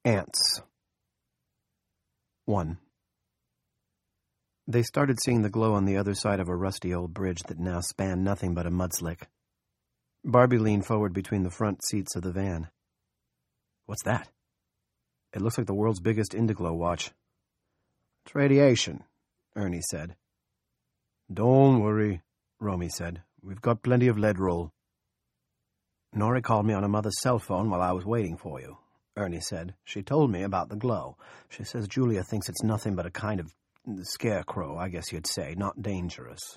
Ants. 1. They started seeing the glow on the other side of a rusty old bridge that now spanned nothing but a mudslick. Barbie leaned forward between the front seats of the van. "What's that?" "It looks like the world's biggest Indiglo watch." "It's radiation," Ernie said. "Don't worry," Romy said. "We've got plenty of lead roll." "Nora called me on her mother's cell phone while I was waiting for you," Ernie said. "She told me about the glow. She says Julia thinks it's nothing but a kind of scarecrow, I guess you'd say, not dangerous."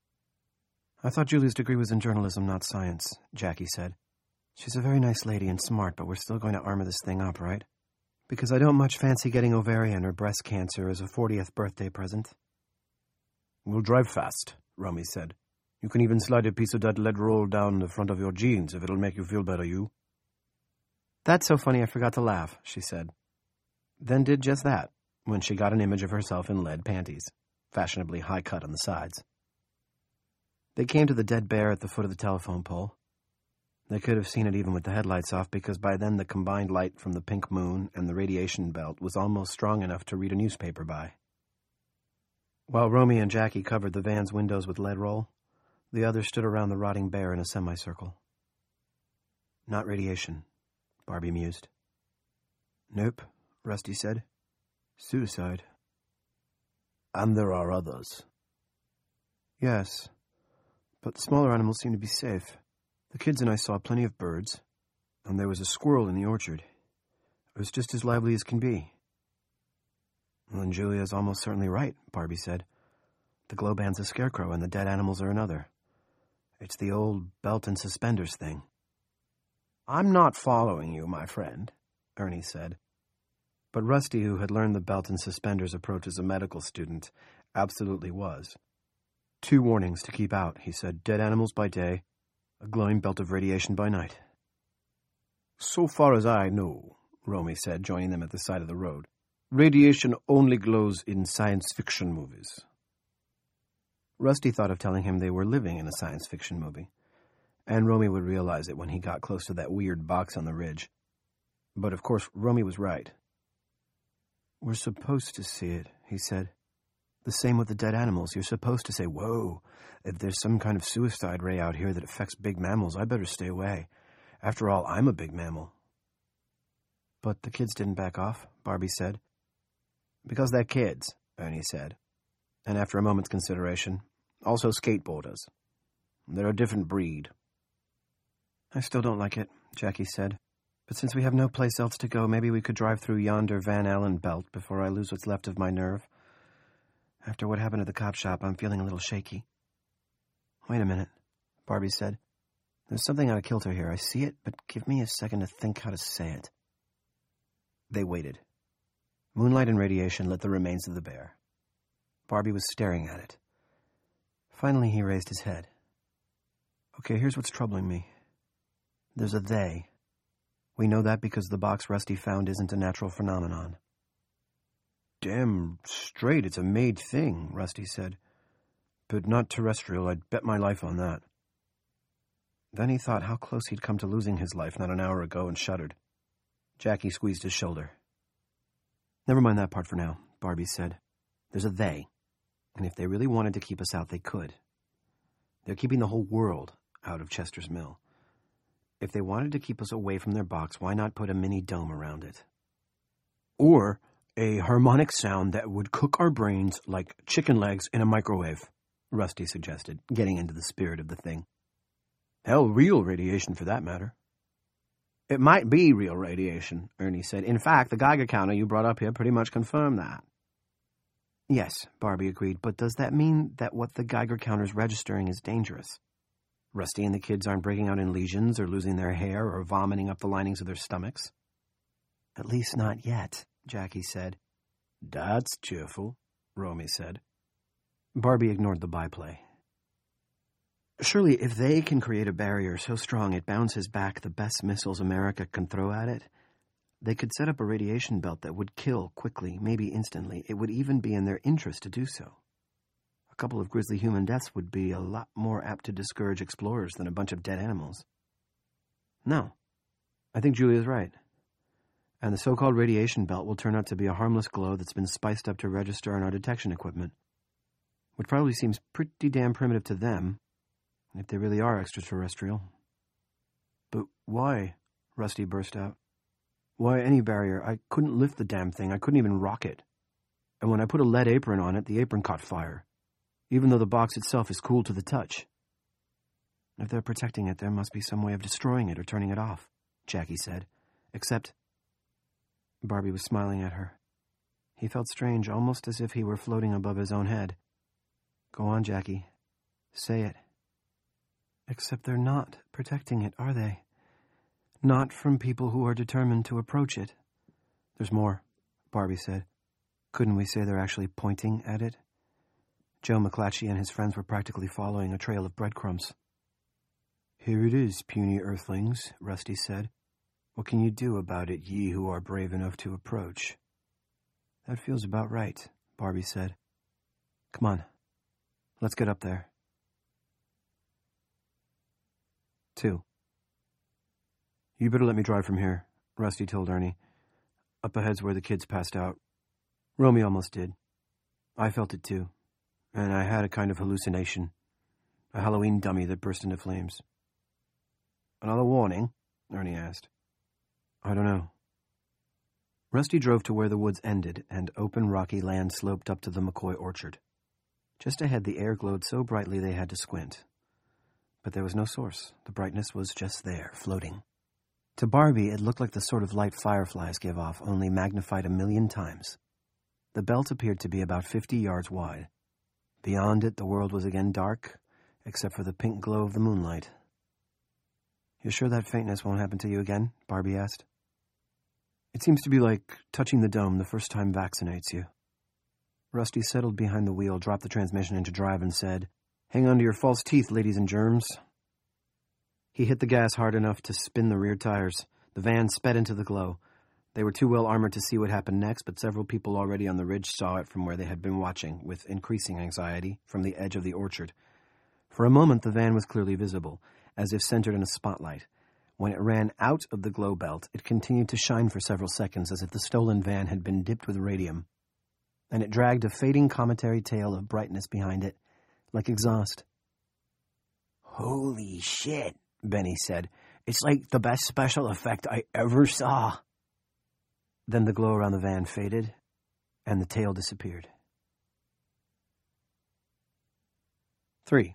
"I thought Julia's degree was in journalism, not science," Jackie said. "She's a very nice lady and smart, but we're still going to armor this thing up, right? Because I don't much fancy getting ovarian or breast cancer as a 40th birthday present." "We'll drive fast," Romy said. "You can even slide a piece of that lead roll down the front of your jeans if it'll make you feel better, you." "That's so funny I forgot to laugh," she said. Then did just that, when she got an image of herself in lead panties, fashionably high cut on the sides. They came to the dead bear at the foot of the telephone pole. They could have seen it even with the headlights off, because by then the combined light from the pink moon and the radiation belt was almost strong enough to read a newspaper by. While Romy and Jackie covered the van's windows with lead roll, the others stood around the rotting bear in a semicircle. "Not radiation," Barbie mused. "Nope," Rusty said. "Suicide." "And there are others." "Yes, but the smaller animals seem to be safe. The kids and I saw plenty of birds, and there was a squirrel in the orchard. It was just as lively as can be." "Well, then Julia's almost certainly right," Barbie said. "The glow band's a scarecrow and the dead animals are another. It's the old belt and suspenders thing." "I'm not following you, my friend," Ernie said. But Rusty, who had learned the belt and suspenders approach as a medical student, absolutely was. 2 warnings to keep out, he said. Dead animals by day, a glowing belt of radiation by night. "So far as I know," Romy said, joining them at the side of the road, "radiation only glows in science fiction movies." Rusty thought of telling him they were living in a science fiction movie, and Romy would realize it when he got close to that weird box on the ridge. But of course, Romy was right. "We're supposed to see it," he said. "The same with the dead animals. You're supposed to say, 'Whoa, if there's some kind of suicide ray out here that affects big mammals, I better stay away. After all, I'm a big mammal.'" "But the kids didn't back off," Barbie said. "Because they're kids," Ernie said. And after a moment's consideration, "also skateboarders. They're a different breed." "I still don't like it," Jackie said. "But since we have no place else to go, maybe we could drive through yonder Van Allen belt before I lose what's left of my nerve. After what happened at the cop shop, I'm feeling a little shaky." "Wait a minute," Barbie said. "There's something out of kilter here. I see it, but give me a second to think how to say it." They waited. Moonlight and radiation lit the remains of the bear. Barbie was staring at it. Finally, he raised his head. "Okay, here's what's troubling me. There's a they. We know that because the box Rusty found isn't a natural phenomenon." "Damn straight it's a made thing," Rusty said. "But not terrestrial, I'd bet my life on that." Then he thought how close he'd come to losing his life not an hour ago and shuddered. Jackie squeezed his shoulder. "Never mind that part for now," Barbie said. "There's a they, and if they really wanted to keep us out, they could. They're keeping the whole world out of Chester's Mill. If they wanted to keep us away from their box, why not put a mini dome around it? Or a harmonic sound that would cook our brains like chicken legs in a microwave," Rusty suggested, getting into the spirit of the thing. "Hell, real radiation for that matter." "It might be real radiation," Ernie said. "In fact, the Geiger counter you brought up here pretty much confirmed that." "Yes," Barbie agreed, "but does that mean that what the Geiger counter's registering is dangerous? Rusty and the kids aren't breaking out in lesions or losing their hair or vomiting up the linings of their stomachs?" "At least not yet," Jackie said. "That's cheerful," Romy said. Barbie ignored the byplay. "Surely if they can create a barrier so strong it bounces back the best missiles America can throw at it, they could set up a radiation belt that would kill quickly, maybe instantly. It would even be in their interest to do so. A couple of grisly human deaths would be a lot more apt to discourage explorers than a bunch of dead animals." "No, I think Julia's right. And the so-called radiation belt will turn out to be a harmless glow that's been spiced up to register on our detection equipment. Which probably seems pretty damn primitive to them, if they really are extraterrestrial. But why? Rusty burst out. Why any barrier? I couldn't lift the damn thing. I couldn't even rock it. And when I put a lead apron on it, the apron caught fire, even though the box itself is cool to the touch. If they're protecting it, there must be some way of destroying it or turning it off, Jackie said. Except... Barbie was smiling at her. He felt strange, almost as if he were floating above his own head. Go on, Jackie. Say it. Except they're not protecting it, are they? Not from people who are determined to approach it. There's more, Barbie said. Couldn't we say they're actually pointing at it? Joe McClatchy and his friends were practically following a trail of breadcrumbs. Here it is, puny earthlings, Rusty said. What can you do about it, ye who are brave enough to approach? That feels about right, Barbie said. Come on, let's get up there. 2. You better let me drive from here, Rusty told Ernie. Up ahead's where the kids passed out. Romy almost did. I felt it too, and I had a kind of hallucination. A Halloween dummy that burst into flames. Another warning? Ernie asked. I don't know. Rusty drove to where the woods ended, and open rocky land sloped up to the McCoy orchard. Just ahead the air glowed so brightly they had to squint. But there was no source. The brightness was just there, floating. To Barbie, it looked like the sort of light fireflies give off, only magnified 1,000,000 times. The belt appeared to be about 50 yards wide. Beyond it, the world was again dark, except for the pink glow of the moonlight. You sure that faintness won't happen to you again? Barbie asked. It seems to be like touching the dome the first time vaccinates you. Rusty settled behind the wheel, dropped the transmission into drive, and said, Hang on to your false teeth, ladies and germs. He hit the gas hard enough to spin the rear tires. The van sped into the glow. They were too well armored to see what happened next, but several people already on the ridge saw it from where they had been watching, with increasing anxiety, from the edge of the orchard. For a moment, the van was clearly visible, as if centered in a spotlight. When it ran out of the glow belt, it continued to shine for several seconds, as if the stolen van had been dipped with radium. And it dragged a fading cometary tail of brightness behind it, like exhaust. Holy shit, Benny said. It's like the best special effect I ever saw. Then the glow around the van faded, and the tail disappeared. 3.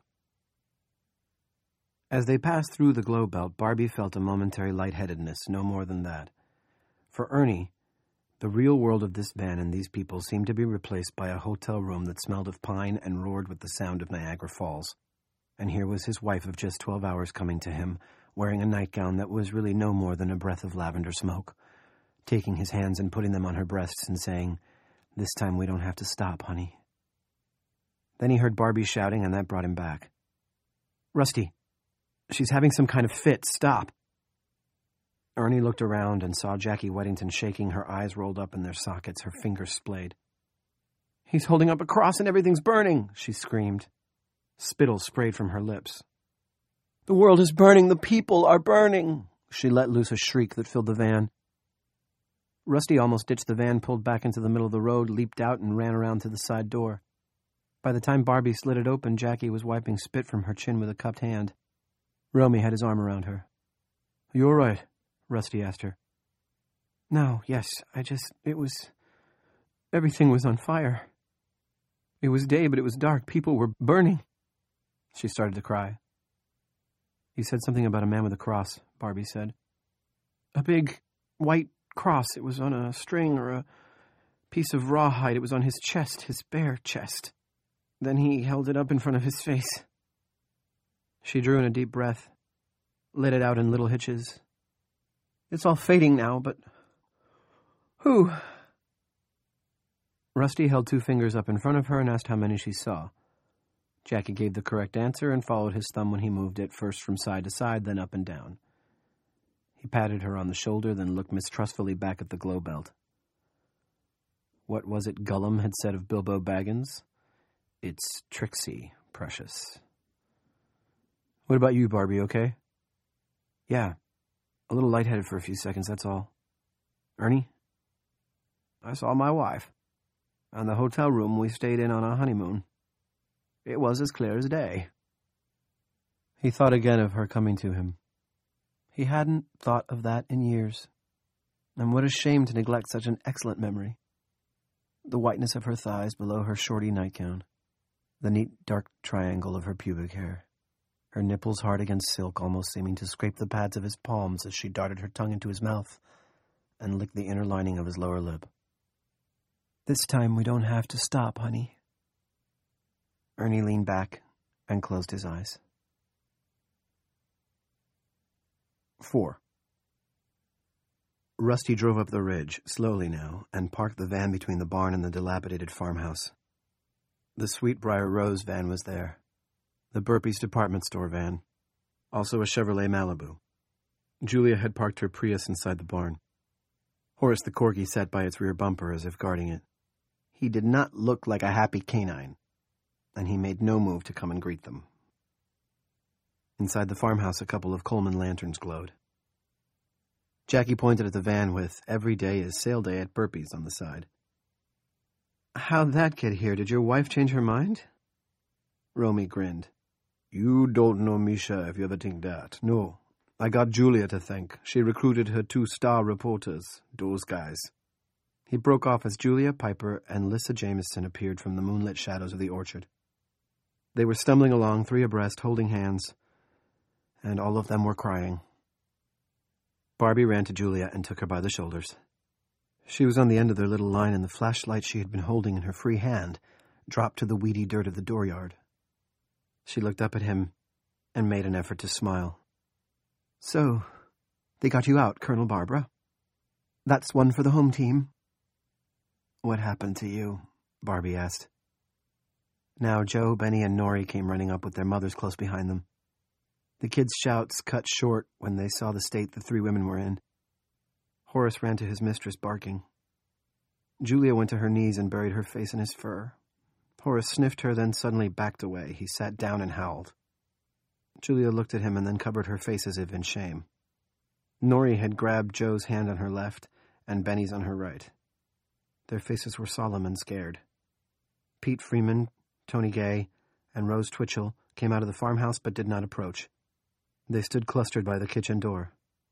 As they passed through the glow belt, Barbie felt a momentary lightheadedness, no more than that. For Ernie, the real world of this van and these people seemed to be replaced by a hotel room that smelled of pine and roared with the sound of Niagara Falls. And here was his wife of just 12 hours coming to him, wearing a nightgown that was really no more than a breath of lavender smoke, taking his hands and putting them on her breasts and saying, This time we don't have to stop, honey. Then he heard Barbie shouting, and that brought him back. Rusty, she's having some kind of fit. Stop. Ernie looked around and saw Jackie Weddington shaking, her eyes rolled up in their sockets, her fingers splayed. He's holding up a cross and everything's burning, she screamed. Spittle sprayed from her lips. The world is burning. The people are burning. She let loose a shriek that filled the van. Rusty almost ditched the van, pulled back into the middle of the road, leaped out, and ran around to the side door. By the time Barbie slid it open, Jackie was wiping spit from her chin with a cupped hand. Romy had his arm around her. Are you all right? Rusty asked her. No, yes, everything was on fire. It was day, but it was dark. People were burning. She started to cry. You said something about a man with a cross, Barbie said. A big white cross. It was on a string or a piece of rawhide. It was on his chest, his bare chest. Then he held it up in front of his face. She drew in a deep breath, let it out in little hitches. It's all fading now, but... Who? Rusty held 2 fingers up in front of her and asked how many she saw. Jackie gave the correct answer and followed his thumb when he moved it, first from side to side, then up and down. He patted her on the shoulder, then looked mistrustfully back at the glow belt. What was it Gollum had said of Bilbo Baggins? It's Trixie, precious. What about you, Barbie, okay? Yeah, a little lightheaded for a few seconds, that's all. Ernie? I saw my wife. And the hotel room we stayed in on our honeymoon. It was as clear as day. He thought again of her coming to him. He hadn't thought of that in years. And what a shame to neglect such an excellent memory. The whiteness of her thighs below her shorty nightgown. The neat dark triangle of her pubic hair. Her nipples hard against silk, almost seeming to scrape the pads of his palms as she darted her tongue into his mouth and licked the inner lining of his lower lip. This time we don't have to stop, honey. Ernie leaned back and closed his eyes. 4. Rusty drove up the ridge, slowly now, and parked the van between the barn and the dilapidated farmhouse. The Sweetbriar Rose van was there. The Burpee's department store van. Also a Chevrolet Malibu. Julia had parked her Prius inside the barn. Horace the Corgi sat by its rear bumper as if guarding it. He did not look like a happy canine, and he made no move to come and greet them. Inside the farmhouse, a couple of Coleman lanterns glowed. Jackie pointed at the van with "Every day is sale day at Burpee's" on the side. How'd that get here? Did your wife change her mind? Romy grinned. You don't know Misha if you ever think that. No, I got Julia to thank. She recruited her 2 star reporters, those guys. He broke off as Julia, Piper, and Lissa Jameson appeared from the moonlit shadows of the orchard. They were stumbling along, 3 abreast, holding hands, and all of them were crying. Barbie ran to Julia and took her by the shoulders. She was on the end of their little line, and the flashlight she had been holding in her free hand dropped to the weedy dirt of the dooryard. She looked up at him and made an effort to smile. So, they got you out, Colonel Barbara? That's one for the home team. What happened to you? Barbie asked. Now Joe, Benny, and Norrie came running up with their mothers close behind them. The kids' shouts cut short when they saw the state the 3 women were in. Horace ran to his mistress, barking. Julia went to her knees and buried her face in his fur. Horace sniffed her, then suddenly backed away. He sat down and howled. Julia looked at him and then covered her face as if in shame. Norrie had grabbed Joe's hand on her left and Benny's on her right. Their faces were solemn and scared. Pete Freeman, Tony Gay, and Rose Twitchell came out of the farmhouse but did not approach. They stood clustered by the kitchen door.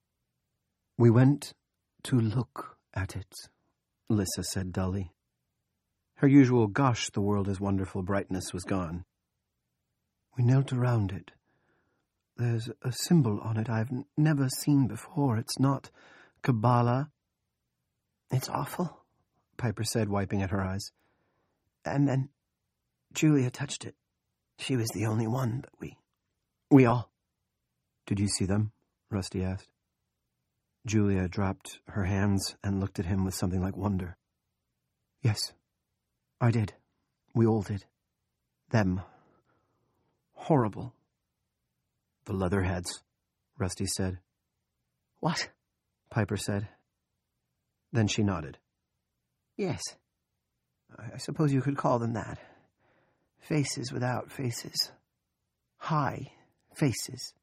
We went to look at it, Lissa said dully. Her usual "gosh, the world is wonderful" brightness was gone. We knelt around it. There's a symbol on it I've never seen before. It's not Kabbalah. It's awful, Piper said, wiping at her eyes. And then Julia touched it. She was the only one, but we all... Did you see them? Rusty asked. Julia dropped her hands and looked at him with something like wonder. Yes, I did. We all did. Them. Horrible. The Leatherheads, Rusty said. What? Piper said. Then she nodded. Yes. I suppose you could call them that. Faces without faces. High faces.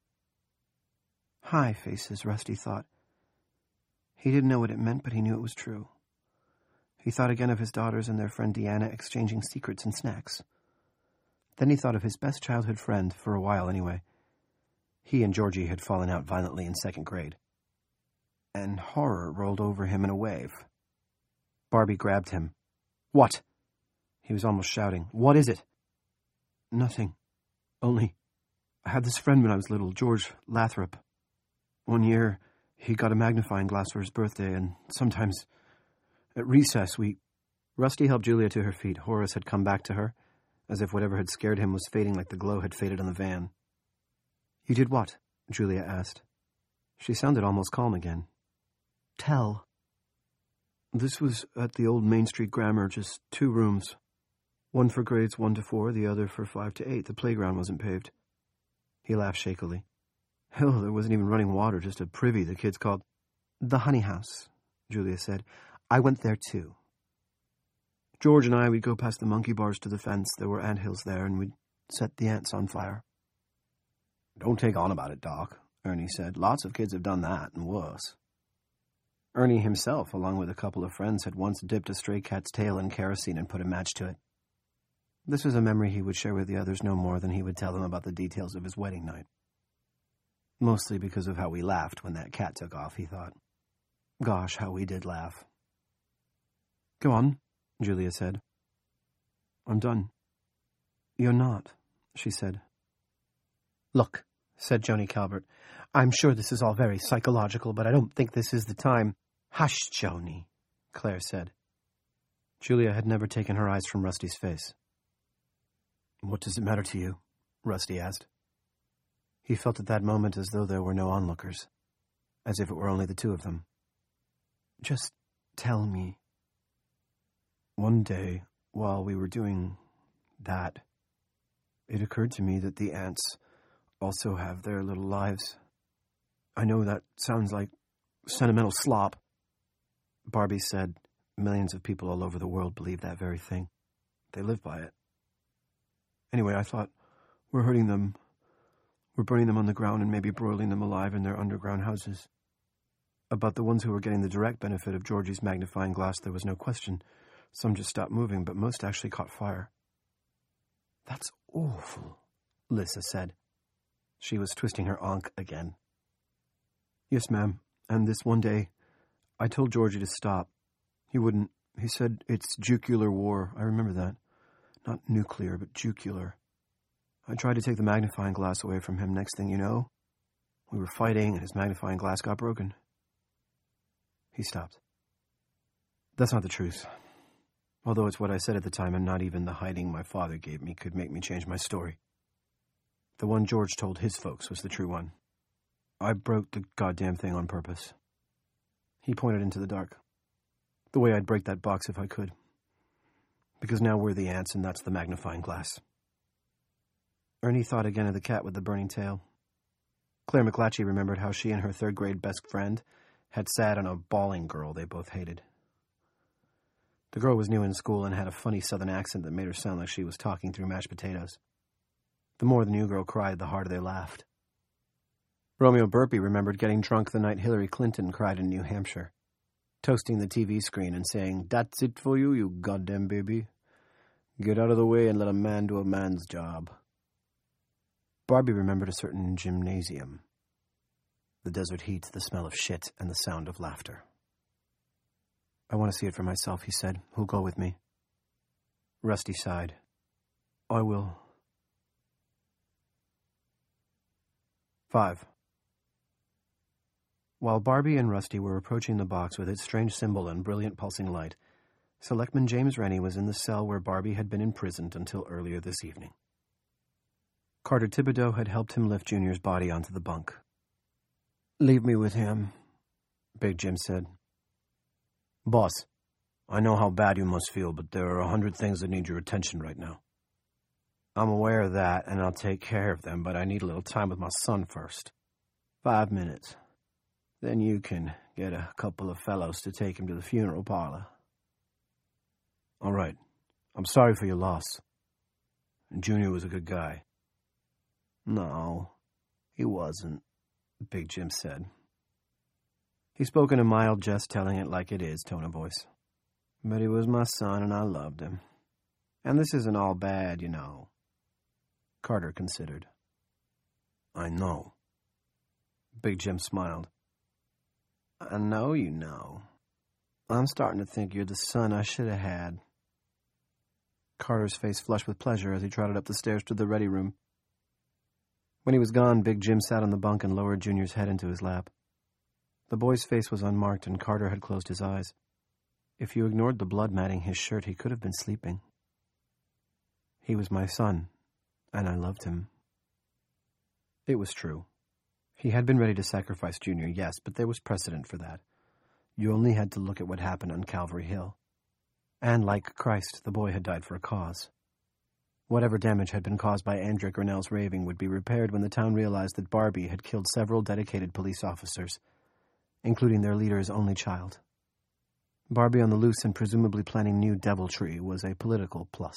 High faces, Rusty thought. He didn't know what it meant, but he knew it was true. He thought again of his daughters and their friend Deanna exchanging secrets and snacks. Then he thought of his best childhood friend, for a while anyway. He and Georgie had fallen out violently in 2nd grade. And horror rolled over him in a wave. Barbie grabbed him. What? He was almost shouting. What is it? Nothing. Only, I had this friend when I was little, George Lathrop. One year, he got a magnifying glass for his birthday, and sometimes, at recess, Rusty helped Julia to her feet. Horace had come back to her, as if whatever had scared him was fading like the glow had faded on the van. You did what? Julia asked. She sounded almost calm again. Tell. This was at the old Main Street Grammar, just 2 rooms. One for grades 1 to 4, the other for 5 to 8. The playground wasn't paved. He laughed shakily. Hell, there wasn't even running water, just a privy the kids called the Honey House, Julia said. I went there too. George and I, we'd go past the monkey bars to the fence. There were anthills there, and we'd set the ants on fire. Don't take on about it, Doc, Ernie said. Lots of kids have done that, and worse. Ernie himself, along with a couple of friends, had once dipped a stray cat's tail in kerosene and put a match to it. This was a memory he would share with the others no more than he would tell them about the details of his wedding night. Mostly because of how we laughed when that cat took off, he thought. Gosh, how we did laugh. Go on, Julia said. I'm done. You're not, she said. Look, said Joni Calvert, I'm sure this is all very psychological, but I don't think this is the time. Hush, Joni, Claire said. Julia had never taken her eyes from Rusty's face. What does it matter to you? Rusty asked. He felt at that moment as though there were no onlookers, as if it were only the two of them. Just tell me. One day, while we were doing that, it occurred to me that the ants also have their little lives. I know that sounds like sentimental slop, Barbie said. Millions of people all over the world believe that very thing. They live by it. Anyway, I thought, we're hurting them. We're burning them on the ground and maybe broiling them alive in their underground houses. About the ones who were getting the direct benefit of Georgie's magnifying glass, there was no question. Some just stopped moving, but most actually caught fire. That's awful, Lissa said. She was twisting her ankh again. Yes, ma'am, and this one day, I told Georgie to stop. He wouldn't. He said it's jugular war. I remember that. Not nuclear, but jugular. I tried to take the magnifying glass away from him. Next thing you know, we were fighting and his magnifying glass got broken. He stopped. That's not the truth. Although it's what I said at the time, and not even the hiding my father gave me could make me change my story. The one George told his folks was the true one. I broke the goddamn thing on purpose. He pointed into the dark. The way I'd break that box if I could. Because now we're the ants, and that's the magnifying glass. Ernie thought again of the cat with the burning tail. Claire McClatchy remembered how she and her third-grade best friend had sat on a bawling girl they both hated. The girl was new in school and had a funny southern accent that made her sound like she was talking through mashed potatoes. The more the new girl cried, the harder they laughed. Romeo Burpee remembered getting drunk the night Hillary Clinton cried in New Hampshire, toasting the TV screen and saying, "That's it for you, you goddamn baby. Get out of the way and let a man do a man's job." Barbie remembered a certain gymnasium. The desert heat, the smell of shit, and the sound of laughter. I want to see it for myself, he said. Who'll go with me? Rusty sighed. I will. 5. While Barbie and Rusty were approaching the box with its strange symbol and brilliant pulsing light, Selectman James Rennie was in the cell where Barbie had been imprisoned until earlier this evening. Carter Thibodeau had helped him lift Junior's body onto the bunk. Leave me with him, Big Jim said. Boss, I know how bad you must feel, but there are 100 things that need your attention right now. I'm aware of that, and I'll take care of them, but I need a little time with my son first. 5 minutes. Then you can get a couple of fellows to take him to the funeral parlor. All right. I'm sorry for your loss. Junior was a good guy. No, he wasn't, Big Jim said. He spoke in a mild jest, telling it like it is tone of voice. But he was my son, and I loved him. And this isn't all bad, you know. Carter considered. I know. Big Jim smiled. I know you know. I'm starting to think you're the son I should have had. Carter's face flushed with pleasure as he trotted up the stairs to the ready room. When he was gone, Big Jim sat on the bunk and lowered Junior's head into his lap. The boy's face was unmarked, and Carter had closed his eyes. If you ignored the blood matting his shirt, he could have been sleeping. He was my son, and I loved him. It was true. He had been ready to sacrifice Junior, yes, but there was precedent for that. You only had to look at what happened on Calvary Hill. And like Christ, the boy had died for a cause. Whatever damage had been caused by Andrew Grinnell's raving would be repaired when the town realized that Barbie had killed several dedicated police officers, including their leader's only child. Barbie on the loose and presumably planning new deviltry was a political plus.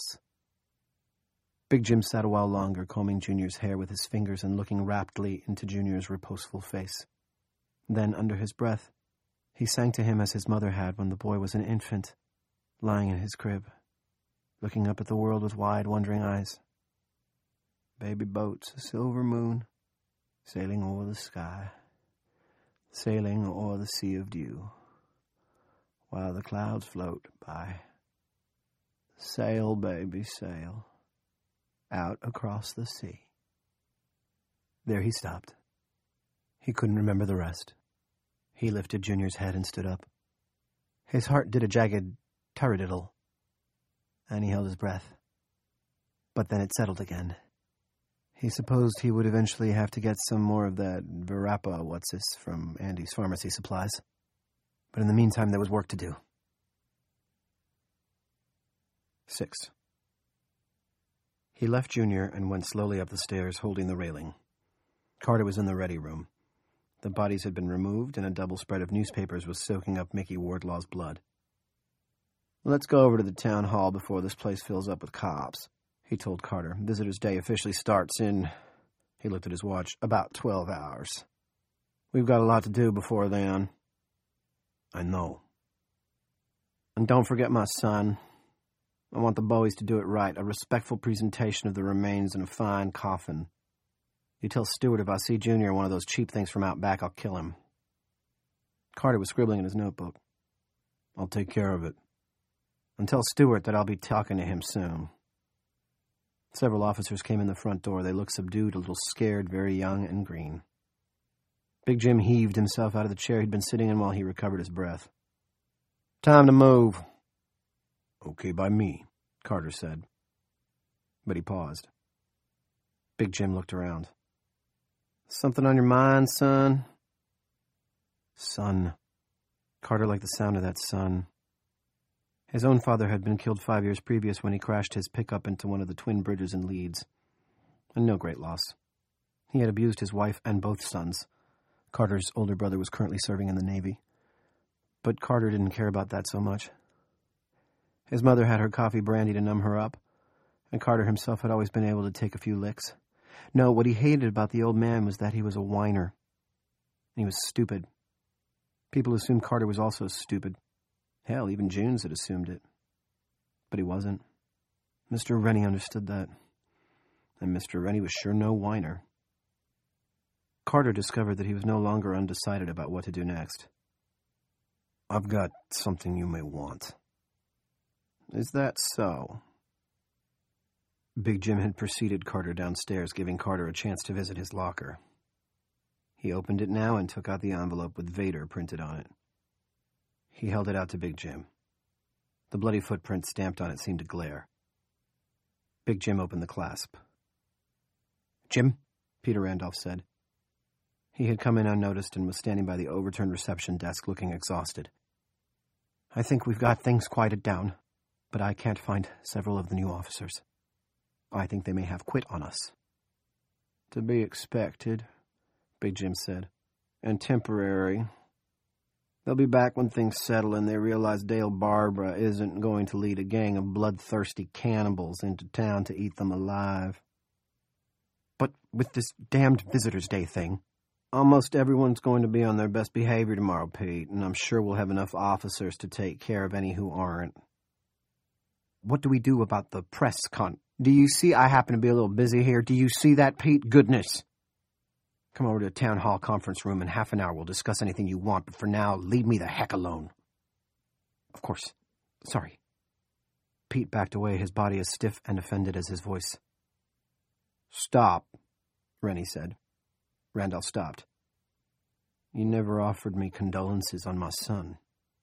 Big Jim sat a while longer, combing Junior's hair with his fingers and looking raptly into Junior's reposeful face. Then, under his breath, He sang to him as his mother had when the boy was an infant, lying in his crib, looking up at the world with wide, wondering eyes. Baby boats, a silver moon, sailing o'er the sky, sailing o'er the sea of dew, while the clouds float by. Sail, baby, sail, out across the sea. There he stopped. He couldn't remember the rest. He lifted Junior's head and stood up. His heart did a jagged taradiddle, and he held his breath. But then it settled again. He supposed he would eventually have to get some more of that Verappa what's-this from Andy's pharmacy supplies. But in the meantime, there was work to do. 6. He left Junior and went slowly up the stairs, holding the railing. Carter was in the ready room. The bodies had been removed, and a double spread of newspapers was soaking up Mickey Wardlaw's blood. "Let's go over to the town hall before this place fills up with cops," he told Carter. "Visitors' Day officially starts in," he looked at his watch, "about 12 hours. We've got a lot to do before then." "I know." "And don't forget my son. I want the Bowies to do it right, a respectful presentation of the remains in a fine coffin. You tell Stewart if I see Junior in one of those cheap things from out back, I'll kill him." Carter was scribbling in his notebook. "I'll take care of it. And tell Stewart that I'll be talking to him soon." Several officers came in the front door. They looked subdued, a little scared, very young and green. Big Jim heaved himself out of the chair he'd been sitting in while he recovered his breath. "Time to move." "Okay by me," Carter said. But he paused. Big Jim looked around. "Something on your mind, son?" Son. Carter liked the sound of that son. His own father had been killed 5 years previous when he crashed his pickup into one of the twin bridges in Leeds. And no great loss. He had abused his wife and both sons. Carter's older brother was currently serving in the Navy. But Carter didn't care about that so much. His mother had her coffee brandy to numb her up, and Carter himself had always been able to take a few licks. No, what he hated about the old man was that he was a whiner. He was stupid. People assumed Carter was also stupid. Hell, even Junes had assumed it. But he wasn't. Mr. Rennie understood that. And Mr. Rennie was sure no whiner. Carter discovered that he was no longer undecided about what to do next. "I've got something you may want." "Is that so?" Big Jim had preceded Carter downstairs, giving Carter a chance to visit his locker. He opened it now and took out the envelope with Vader printed on it. He held it out to Big Jim. The bloody footprint stamped on it seemed to glare. Big Jim opened the clasp. "Jim?" Peter Randolph said. He had come in unnoticed and was standing by the overturned reception desk looking exhausted. "I think we've got things quieted down, but I can't find several of the new officers. I think they may have quit on us." "To be expected," Big Jim said. "And temporary. They'll be back when things settle and they realize Dale Barbara isn't going to lead a gang of bloodthirsty cannibals into town to eat them alive." "But with this damned Visitors' Day thing..." "Almost everyone's going to be on their best behavior tomorrow, Pete, and I'm sure we'll have enough officers to take care of any who aren't." "What do we do about the press Do you see I happen to be a little busy here? Do you see that, Pete? Goodness. Come over to the town hall conference room in half an hour. We'll discuss anything you want, but for now, leave me the heck alone." "Of course. Sorry." Pete backed away, his body as stiff and offended as his voice. "Stop," Rennie said. Randolph stopped. "You never offered me condolences on my son."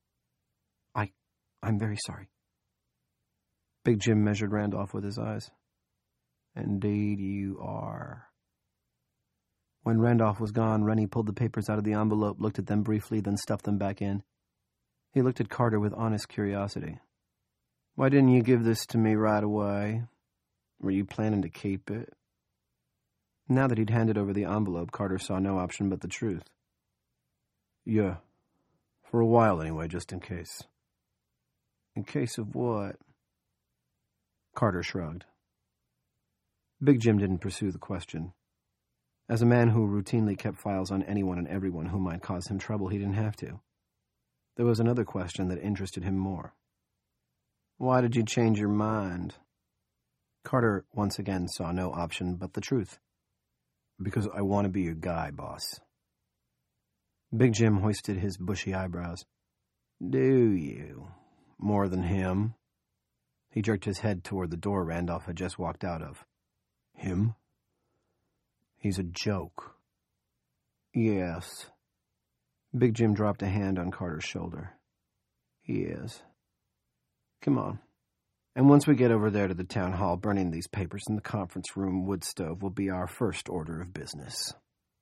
I'm very sorry." Big Jim measured Randolph with his eyes. "Indeed you are." When Randolph was gone, Rennie pulled the papers out of the envelope, looked at them briefly, then stuffed them back in. He looked at Carter with honest curiosity. "Why didn't you give this to me right away? Were you planning to keep it?" Now that he'd handed over the envelope, Carter saw no option but the truth. "Yeah. For a while anyway, just in case." "In case of what?" Carter shrugged. Big Jim didn't pursue the question. As a man who routinely kept files on anyone and everyone who might cause him trouble, he didn't have to. There was another question that interested him more. Why did you change your mind? Carter once again saw no option but the truth. Because I want to be your guy, boss. Big Jim hoisted his bushy eyebrows. Do you? More than him? He jerked his head toward the door Randolph had just walked out of. Him? He's a joke. Yes. Big Jim dropped a hand on Carter's shoulder. He is. Come on. And once we get over there to the town hall, burning these papers in the conference room wood stove will be our first order of business.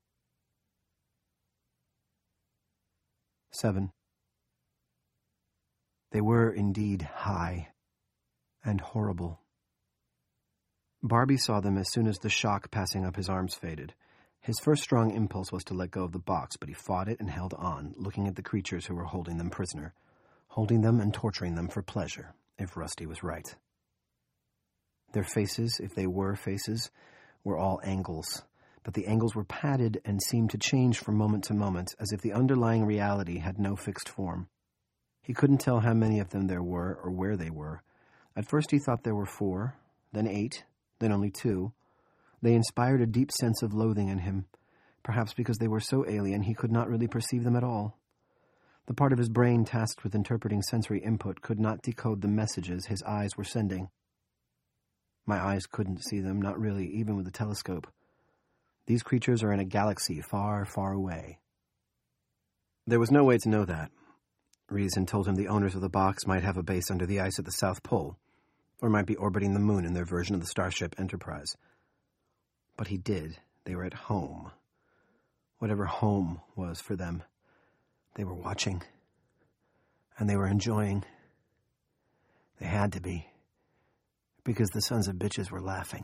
7. They were indeed high and horrible. Barbie saw them as soon as the shock passing up his arms faded. His first strong impulse was to let go of the box, but he fought it and held on, looking at the creatures who were holding them prisoner, holding them and torturing them for pleasure, if Rusty was right. Their faces, if they were faces, were all angles, but the angles were padded and seemed to change from moment to moment, as if the underlying reality had no fixed form. He couldn't tell how many of them there were or where they were. At first he thought there were 4, then 8, then only 2. They inspired a deep sense of loathing in him, perhaps because they were so alien he could not really perceive them at all. The part of his brain tasked with interpreting sensory input could not decode the messages his eyes were sending. My eyes couldn't see them, not really, even with a telescope. These creatures are in a galaxy far, far away. There was no way to know that. Reason told him the owners of the box might have a base under the ice at the South Pole, or might be orbiting the moon in their version of the Starship Enterprise. But he did. They were at home. Whatever home was for them. They were watching. And they were enjoying. They had to be. Because the sons of bitches were laughing.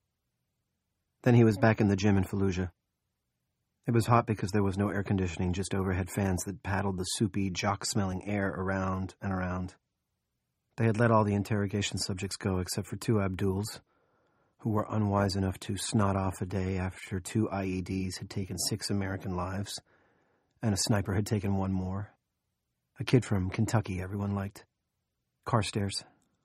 Then he was back in the gym in Fallujah. It was hot because there was no air conditioning, just overhead fans that paddled the soupy, jock-smelling air around and around. They had let all the interrogation subjects go except for 2 Abduls, who were unwise enough to snot off a day after 2 IEDs had taken 6 American lives, and a sniper had taken 1 more. A kid from Kentucky everyone liked. Carstairs.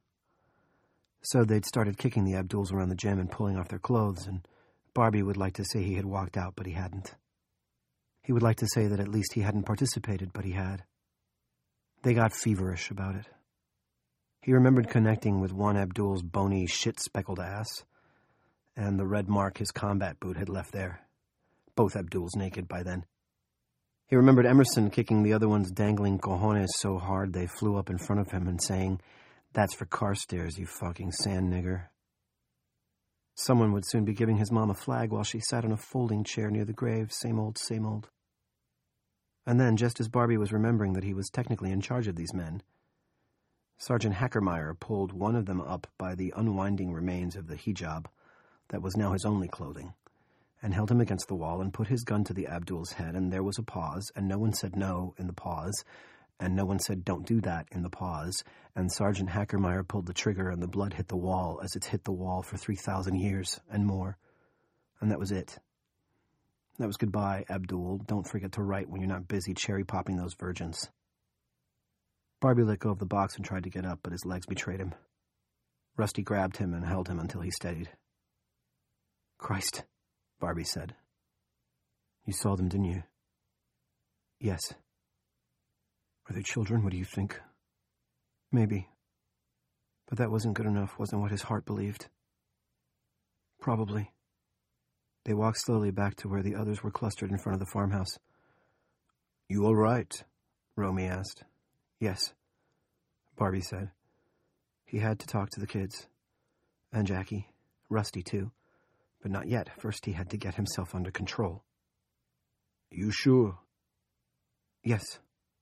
So they'd started kicking the Abduls around the gym and pulling off their clothes, and Barbie would like to say he had walked out, but he hadn't. He would like to say that at least he hadn't participated, but he had. They got feverish about it. He remembered connecting with one Abdul's bony, shit-speckled ass, and the red mark his combat boot had left there. Both Abduls naked by then. He remembered Emerson kicking the other one's dangling cojones so hard they flew up in front of him and saying, "That's for Carstairs, you fucking sand nigger." Someone would soon be giving his mom a flag while she sat in a folding chair near the grave, same old, same old. And then, just as Barbie was remembering that he was technically in charge of these men, Sergeant Hackermeyer pulled one of them up by the unwinding remains of the hijab that was now his only clothing, and held him against the wall and put his gun to the Abdul's head, and there was a pause, and no one said no in the pause, and no one said don't do that in the pause, and Sergeant Hackermeyer pulled the trigger and the blood hit the wall as it's hit the wall for 3,000 years and more. And that was it. That was goodbye, Abdul. Don't forget to write when you're not busy cherry-popping those virgins. Barbie let go of the box and tried to get up, but his legs betrayed him. Rusty grabbed him and held him until he steadied. "Christ," Barbie said. "You saw them, didn't you?" "Yes." "Were they children? What do you think?" "Maybe. But that wasn't good enough, wasn't what his heart believed." "Probably." They walked slowly back to where the others were clustered in front of the farmhouse. "You all right?" Romy asked. "Yes," Barbie said. He had to talk to the kids. And Jackie. Rusty, too. But not yet. First he had to get himself under control. "You sure?" "Yes."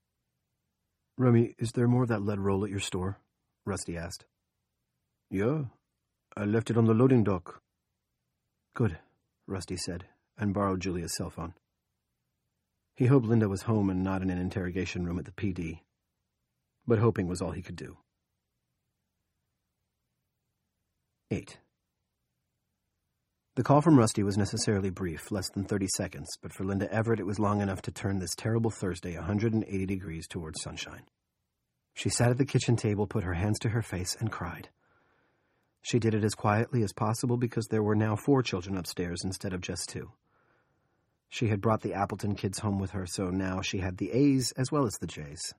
"Romy, is there more of that lead roll at your store?" Rusty asked. "Yeah. I left it on the loading dock." "Good," Rusty said, and borrowed Julia's cell phone. He hoped Linda was home and not in an interrogation room at the PD. But hoping was all he could do. 8. The call from Rusty was necessarily brief, less than 30 seconds, but for Linda Everett it was long enough to turn this terrible Thursday 180 degrees towards sunshine. She sat at the kitchen table, put her hands to her face, and cried. She did it as quietly as possible because there were now 4 children upstairs instead of just 2. She had brought the Appleton kids home with her, so now she had the A's as well as the J's.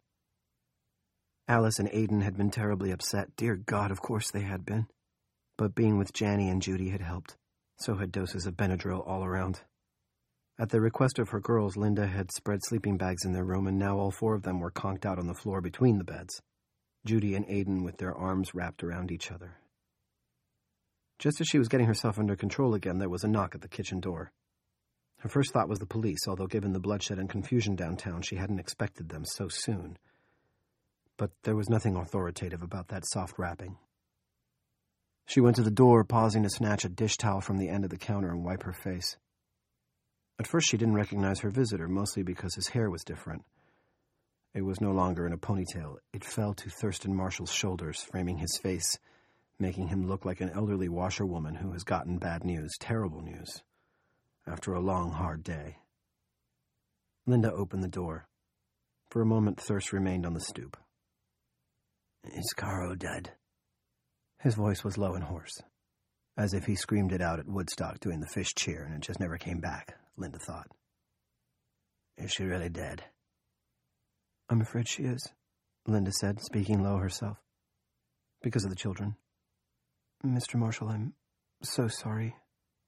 Alice and Aidan had been terribly upset. Dear God, of course they had been. But being with Janny and Judy had helped. So had doses of Benadryl all around. At the request of her girls, Linda had spread sleeping bags in their room, and now all 4 of them were conked out on the floor between the beds, Judy and Aidan with their arms wrapped around each other. Just as she was getting herself under control again, there was a knock at the kitchen door. Her first thought was the police, although given the bloodshed and confusion downtown, she hadn't expected them so soon. But there was nothing authoritative about that soft rapping. She went to the door, pausing to snatch a dish towel from the end of the counter and wipe her face. At first she didn't recognize her visitor, mostly because his hair was different. It was no longer in a ponytail. It fell to Thurston Marshall's shoulders, framing his face, making him look like an elderly washerwoman who has gotten bad news, terrible news, after a long, hard day. Linda opened the door. For a moment, Thirst remained on the stoop. "Is Caro dead?" His voice was low and hoarse, as if he screamed it out at Woodstock doing the fish cheer and it just never came back, Linda thought. "Is she really dead?" "I'm afraid she is," Linda said, speaking low herself. "Because of the children. Mr. Marshall, I'm so sorry."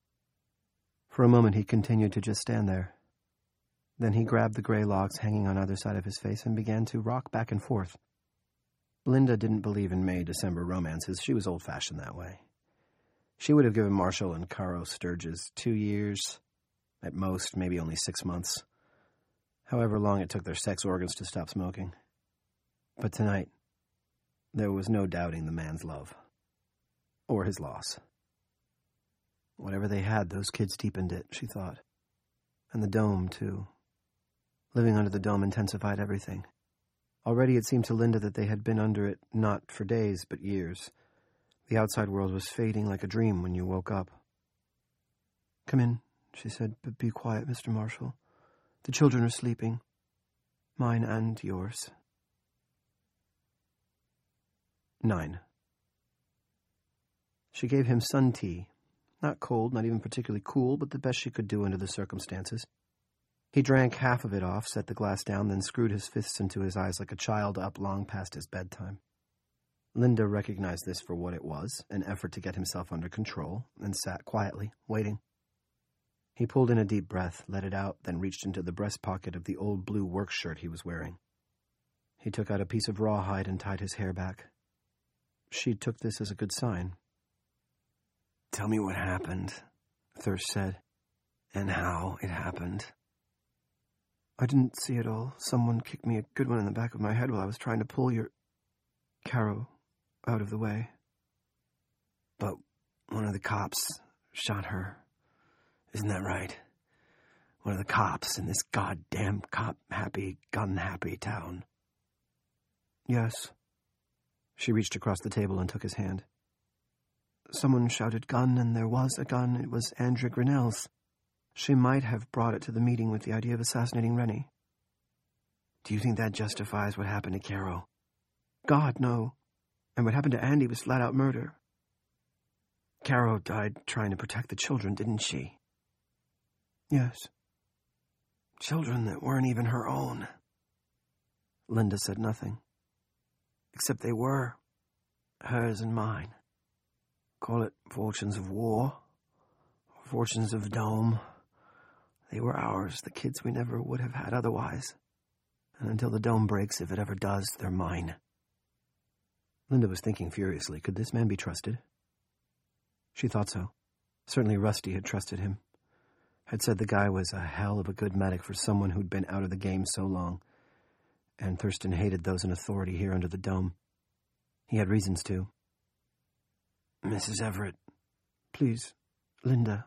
For a moment he continued to just stand there. Then he grabbed the gray locks hanging on either side of his face and began to rock back and forth. Linda didn't believe in May-December romances. She was old-fashioned that way. She would have given Marshall and Caro Sturgis 2 years, at most, maybe only 6 months, however long it took their sex organs to stop smoking. But tonight, there was no doubting the man's love, or his loss. Whatever they had, those kids deepened it, she thought. And the dome, too. Living under the dome intensified everything. Already it seemed to Linda that they had been under it not for days, but years. The outside world was fading like a dream when you woke up. "Come in," she said, "but be quiet, Mr. Marshall. The children are sleeping. Mine and yours." 9. She gave him sun tea. Not cold, not even particularly cool, but the best she could do under the circumstances. He drank half of it off, set the glass down, then screwed his fists into his eyes like a child up long past his bedtime. Linda recognized this for what it was, an effort to get himself under control, and sat quietly, waiting. He pulled in a deep breath, let it out, then reached into the breast pocket of the old blue work shirt he was wearing. He took out a piece of rawhide and tied his hair back. She took this as a good sign. "Tell me what happened," Thirst said, "and how it happened." "I didn't see it all. Someone kicked me a good one in the back of my head while I was trying to pull your Caro out of the way." "But one of the cops shot her. Isn't that right? One of the cops in this goddamn cop-happy, gun-happy town." "Yes." She reached across the table and took his hand. "Someone shouted gun, and there was a gun. It was Andrea Grinnell's. She might have brought it to the meeting with the idea of assassinating Rennie." "Do you think that justifies what happened to Caro?" "God, no. And what happened to Andy was flat-out murder." "Caro died trying to protect the children, didn't she?" "Yes." "Children that weren't even her own." Linda said nothing. "Except they were. Hers and mine. Call it fortunes of war, or fortunes of dome. They were ours, the kids we never would have had otherwise. And until the dome breaks, if it ever does, they're mine." Linda was thinking furiously, could this man be trusted? She thought so. Certainly Rusty had trusted him. Had said the guy was a hell of a good medic for someone who'd been out of the game so long. And Thurston hated those in authority here under the dome. He had reasons to. "Mrs. Everett, please, Linda.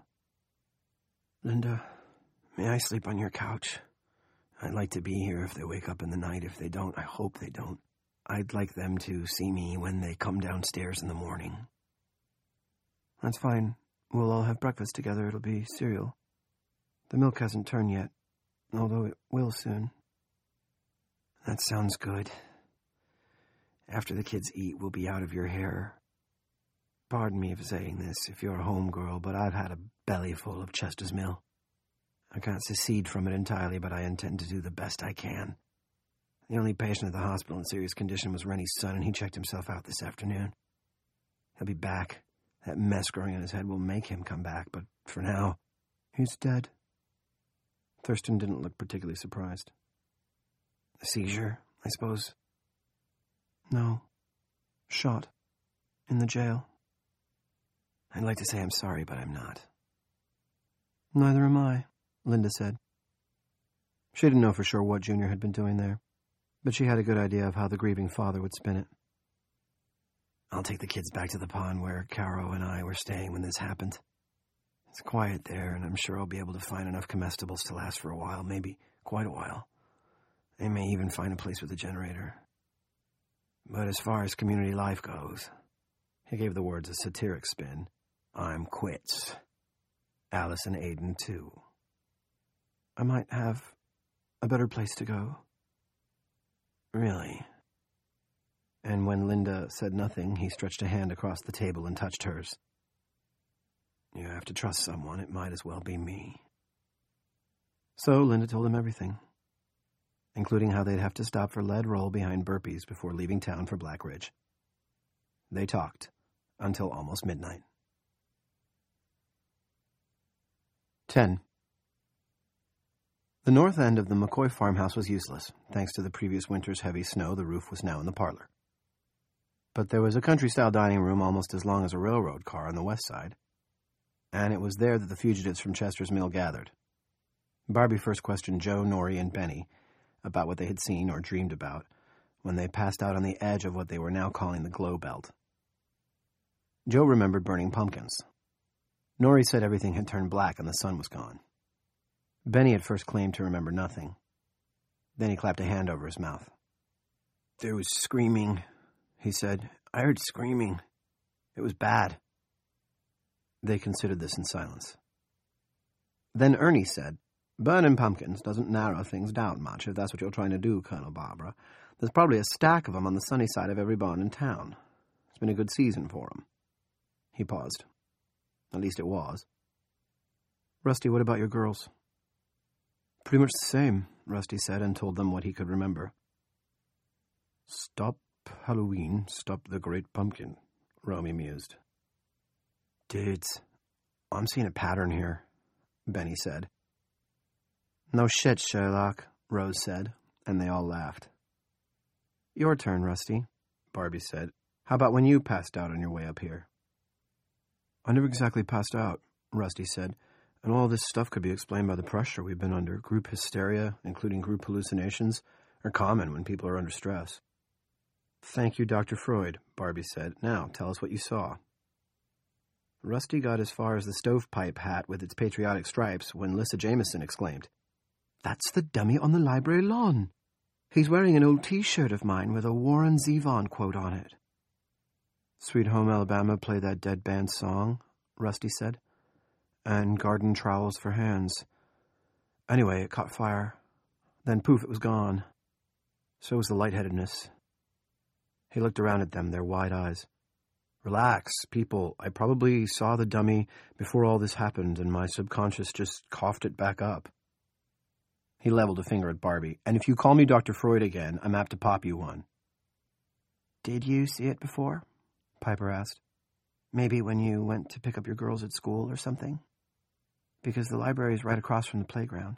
Linda, may I sleep on your couch? I'd like to be here if they wake up in the night. If they don't, I hope they don't. I'd like them to see me when they come downstairs in the morning." "That's fine. We'll all have breakfast together. It'll be cereal. The milk hasn't turned yet, although it will soon. That sounds good. After the kids eat, we'll be out of your hair. Pardon me for saying this if you're a homegirl, but I've had a belly full of Chester's Mill. I can't secede from it entirely, but I intend to do the best I can. The only patient at the hospital in serious condition was Rennie's son, and he checked himself out this afternoon. He'll be back. That mess growing in his head will make him come back, but for now, he's dead. Thurston didn't look particularly surprised. A seizure, I suppose? No. Shot. In the jail. I'd like to say I'm sorry, but I'm not. Neither am I, Linda said. She didn't know for sure what Junior had been doing there, but she had a good idea of how the grieving father would spin it. I'll take the kids back to the pond where Caro and I were staying when this happened. It's quiet there, and I'm sure I'll be able to find enough comestibles to last for a while, maybe quite a while. I may even find a place with a generator. But as far as community life goes, he gave the words a satiric spin, I'm quits. Alice and Aiden, too. I might have a better place to go. Really? And when Linda said nothing, he stretched a hand across the table and touched hers. You have to trust someone. It might as well be me. So Linda told him everything, including how they'd have to stop for lead roll behind Burpees before leaving town for Black Ridge. They talked until almost midnight. 10. The north end of the McCoy farmhouse was useless. Thanks to the previous winter's heavy snow, the roof was now in the parlor. But there was a country-style dining room almost as long as a railroad car on the west side, and it was there that the fugitives from Chester's Mill gathered. Barbie first questioned Joe, Norrie, and Benny about what they had seen or dreamed about when they passed out on the edge of what they were now calling the glow belt. Joe remembered burning pumpkins. Norrie said everything had turned black and the sun was gone. Benny at first claimed to remember nothing. Then he clapped a hand over his mouth. There was screaming, he said. I heard screaming. It was bad. They considered this in silence. Then Ernie said, Burning pumpkins doesn't narrow things down much, if that's what you're trying to do, Colonel Barbara. There's probably a stack of them on the sunny side of every barn in town. It's been a good season for them. He paused. At least it was. Rusty, what about your girls? Pretty much the same, Rusty said, and told them what he could remember. Stop Halloween, stop the great pumpkin, Romy mused. Dudes, I'm seeing a pattern here, Benny said. No shit, Sherlock, Rose said, and they all laughed. Your turn, Rusty, Barbie said. How about when you passed out on your way up here? I never exactly passed out, Rusty said, and all this stuff could be explained by the pressure we've been under. Group hysteria, including group hallucinations, are common when people are under stress. Thank you, Dr. Freud, Barbie said. Now, tell us what you saw. Rusty got as far as the stovepipe hat with its patriotic stripes when Lissa Jameson exclaimed, That's the dummy on the library lawn. He's wearing an old T-shirt of mine with a Warren Zevon quote on it. Sweet Home Alabama played that dead band song, Rusty said, and Garden Trowels for Hands. Anyway, it caught fire. Then poof, it was gone. So was the lightheadedness. He looked around at them, their wide eyes. Relax, people. I probably saw the dummy before all this happened, and my subconscious just coughed it back up. He leveled a finger at Barbie. And if you call me Dr. Freud again, I'm apt to pop you one. Did you see it before? Piper asked. Maybe when you went to pick up your girls at school or something? Because the library's right across from the playground.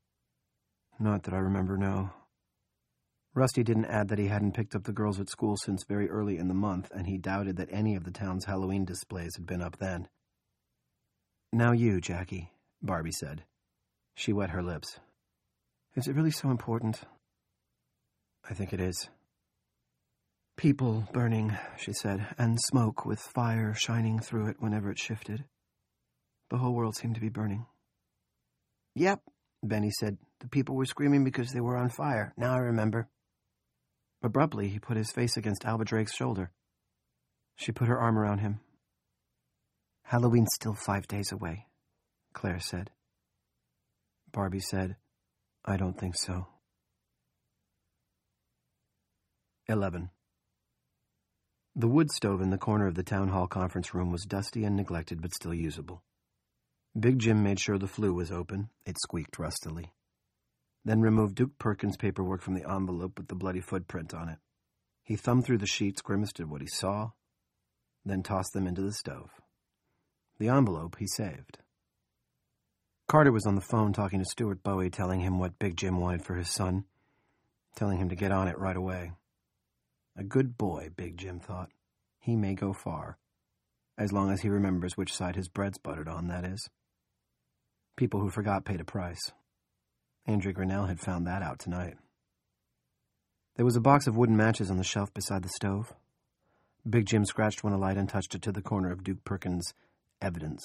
Not that I remember, no. Rusty didn't add that he hadn't picked up the girls at school since very early in the month, and he doubted that any of the town's Halloween displays had been up then. Now you, Jackie, Barbie said. She wet her lips. Is it really so important? I think it is. People burning, she said, and smoke with fire shining through it whenever it shifted. The whole world seemed to be burning. Yep, Benny said. The people were screaming because they were on fire. Now I remember. Abruptly, he put his face against Alba Drake's shoulder. She put her arm around him. Halloween's still 5 days away, Claire said. Barbie said, I don't think so. 11. The wood stove in the corner of the town hall conference room was dusty and neglected, but still usable. Big Jim made sure the flue was open. It squeaked rustily. Then removed Duke Perkins' paperwork from the envelope with the bloody footprint on it. He thumbed through the sheets, grimaced at what he saw, then tossed them into the stove. The envelope he saved. Carter was on the phone talking to Stuart Bowie, telling him what Big Jim wanted for his son, telling him to get on it right away. A good boy, Big Jim thought. He may go far, as long as he remembers which side his bread's buttered on, that is. People who forgot paid a price. Andrew Grinnell had found that out tonight. There was a box of wooden matches on the shelf beside the stove. Big Jim scratched one alight and touched it to the corner of Duke Perkins' evidence.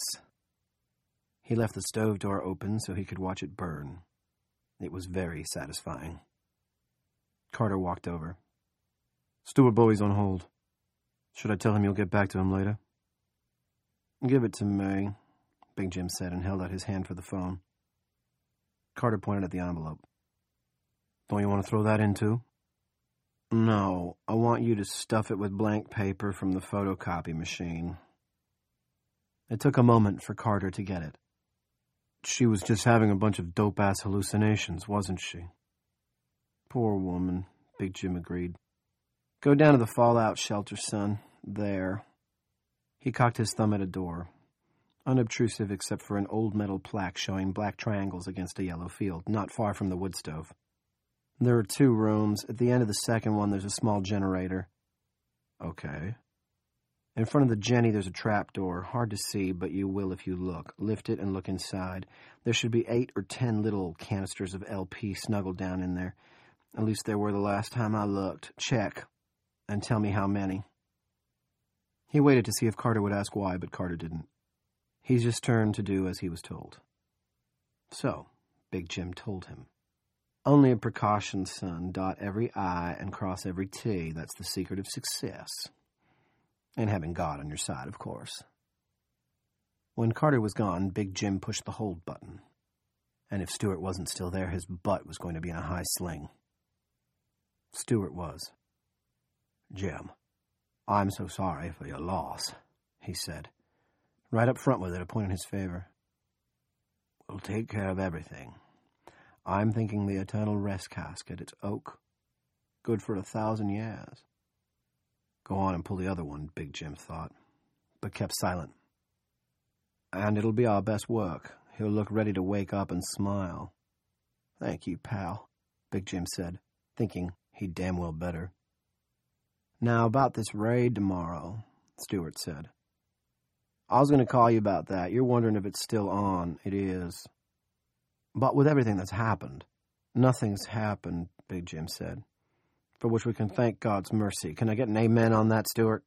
He left the stove door open so he could watch it burn. It was very satisfying. Carter walked over. Stuart Bowie's on hold. Should I tell him you'll get back to him later? Give it to me, Big Jim said and held out his hand for the phone. Carter pointed at the envelope. Don't you want to throw that in too? No, I want you to stuff it with blank paper from the photocopy machine. It took a moment for Carter to get it. She was just having a bunch of dope-ass hallucinations, wasn't she? Poor woman, Big Jim agreed. Go down to the fallout shelter, son. There. He cocked his thumb at a door, unobtrusive except for an old metal plaque showing black triangles against a yellow field, not far from the wood stove. There are 2 rooms. At the end of the second one, there's a small generator. Okay. In front of the Jenny, there's a trap door. Hard to see, but you will if you look. Lift it and look inside. There should be 8 or 10 little canisters of LP snuggled down in there. At least there were the last time I looked. Check. And tell me how many. He waited to see if Carter would ask why, but Carter didn't. He just turned to do as he was told. So, Big Jim told him. Only a precaution, son. Dot every I and cross every T. That's the secret of success. And having God on your side, of course. When Carter was gone, Big Jim pushed the hold button. And if Stuart wasn't still there, his butt was going to be in a high sling. Stuart was. Jim, I'm so sorry for your loss, he said. Right up front with it, a point in his favor. We'll take care of everything. I'm thinking the eternal rest casket. It's oak. Good for 1,000 years. Go on and pull the other one, Big Jim thought, but kept silent. And it'll be our best work. He'll look ready to wake up and smile. Thank you, pal, Big Jim said, thinking he'd damn well better. Now, about this raid tomorrow, Stuart said. I was going to call you about that. You're wondering if it's still on. It is. But with everything that's happened, nothing's happened, Big Jim said, for which we can thank God's mercy. Can I get an amen on that, Stuart?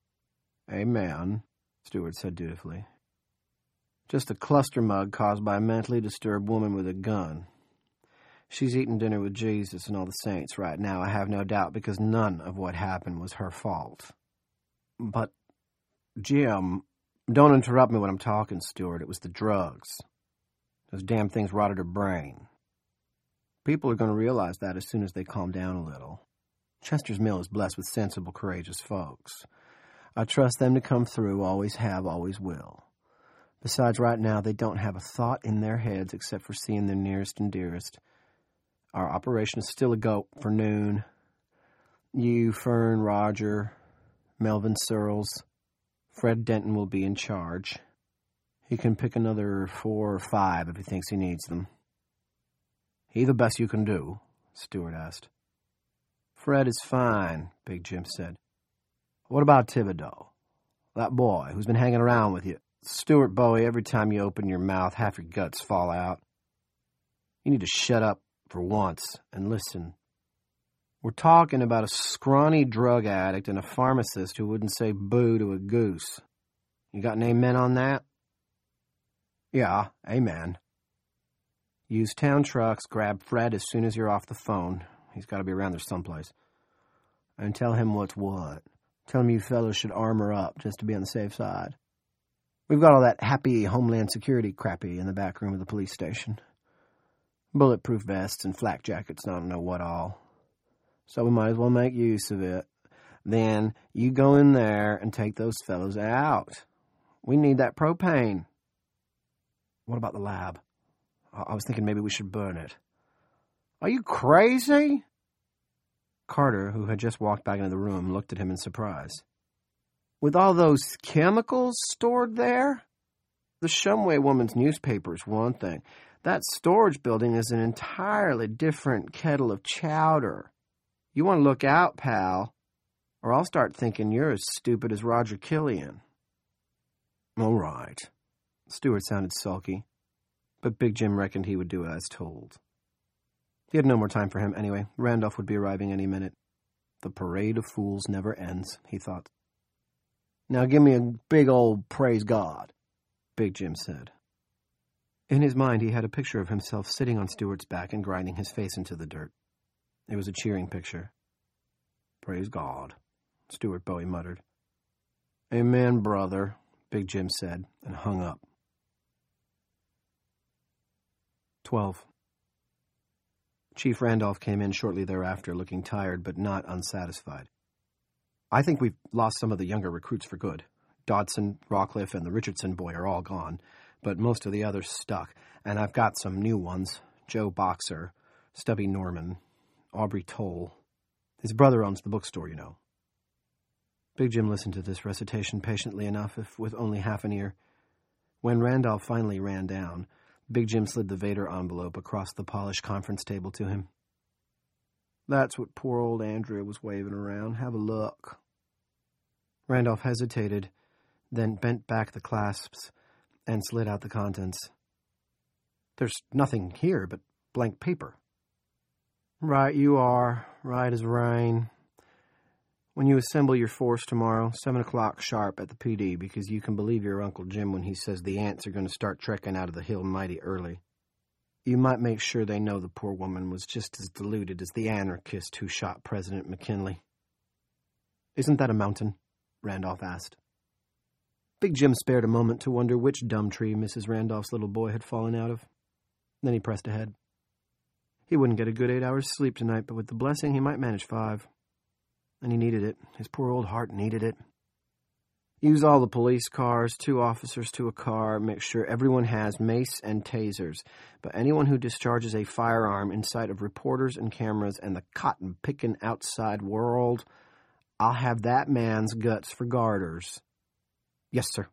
Amen, Stuart said dutifully. Just a cluster mug caused by a mentally disturbed woman with a gun. She's eating dinner with Jesus and all the saints right now, I have no doubt, because none of what happened was her fault. But, Jim, don't interrupt me when I'm talking, Stuart. It was the drugs. Those damn things rotted her brain. People are going to realize that as soon as they calm down a little. Chester's Mill is blessed with sensible, courageous folks. I trust them to come through, always have, always will. Besides, right now, they don't have a thought in their heads except for seeing their nearest and dearest. Our operation is still a go for noon. You, Fern, Roger, Melvin Searles, Fred Denton will be in charge. He can pick another 4 or 5 if he thinks he needs them. He the best you can do? Stuart asked. Fred is fine, Big Jim said. What about Thibodeau? That boy who's been hanging around with you. Stuart Bowie, every time you open your mouth, half your guts fall out. You need to shut up for once and listen. We're talking about a scrawny drug addict and a pharmacist who wouldn't say boo to a goose. You got an amen on that? Yeah, amen. Use town trucks, grab Fred as soon as you're off the phone. He's got to be around there someplace. And tell him what's what. Tell him you fellows should armor up just to be on the safe side. We've got all that happy Homeland Security crappy in the back room of the police station. Bulletproof vests and flak jackets, I don't know what all. So we might as well make use of it. Then you go in there and take those fellows out. We need that propane. What about the lab? I was thinking maybe we should burn it. Are you crazy? Carter, who had just walked back into the room, looked at him in surprise. With all those chemicals stored there? The Shumway woman's newspaper's one thing. That storage building is an entirely different kettle of chowder. You want to look out, pal, or I'll start thinking you're as stupid as Roger Killian. All right. Stewart sounded sulky, but Big Jim reckoned he would do as told. He had no more time for him anyway. Randolph would be arriving any minute. The parade of fools never ends, he thought. Now give me a big old praise God, Big Jim said. In his mind, he had a picture of himself sitting on Stewart's back and grinding his face into the dirt. It was a cheering picture. Praise God, Stewart Bowie muttered. Amen, brother, Big Jim said, and hung up. 12. Chief Randolph came in shortly thereafter, looking tired but not unsatisfied. I think we've lost some of the younger recruits for good. Dodson, Rockcliffe, and the Richardson boy are all gone, but most of the others stuck, and I've got some new ones. Joe Boxer, Stubby Norman, Aubrey Toll. His brother owns the bookstore, you know. Big Jim listened to this recitation patiently enough, if with only half an ear. When Randolph finally ran down, Big Jim slid the Vader envelope across the polished conference table to him. That's what poor old Andrea was waving around. Have a look. Randolph hesitated, then bent back the clasps and slid out the contents. There's nothing here but blank paper. Right you are, right as rain. When you assemble your force tomorrow, 7 o'clock sharp at the PD, because you can believe your Uncle Jim when he says the ants are going to start trekking out of the hill mighty early. You might make sure they know the poor woman was just as deluded as the anarchist who shot President McKinley. Isn't that a mountain? Randolph asked. Big Jim spared a moment to wonder which dumb tree Mrs. Randolph's little boy had fallen out of. Then he pressed ahead. He wouldn't get a good 8 hours sleep tonight, but with the blessing he might manage 5. And he needed it. His poor old heart needed it. Use all the police cars, 2 officers to a car, make sure everyone has mace and tasers. But anyone who discharges a firearm in sight of reporters and cameras and the cotton-picking outside world, I'll have that man's guts for garters. Yes, sir.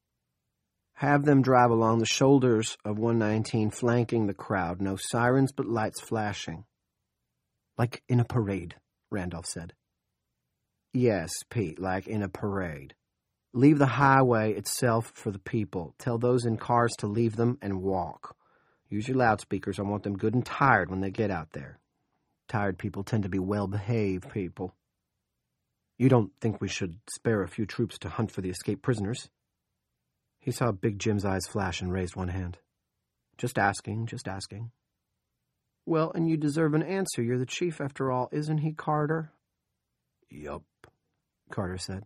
Have them drive along the shoulders of 119, flanking the crowd. No sirens, but lights flashing. Like in a parade, Randolph said. Yes, Pete, like in a parade. Leave the highway itself for the people. Tell those in cars to leave them and walk. Use your loudspeakers. I want them good and tired when they get out there. Tired people tend to be well-behaved people. You don't think we should spare a few troops to hunt for the escaped prisoners? He saw Big Jim's eyes flash and raised one hand. Just asking, just asking. Well, and you deserve an answer. You're the chief after all, isn't he, Carter? Yup, Carter said.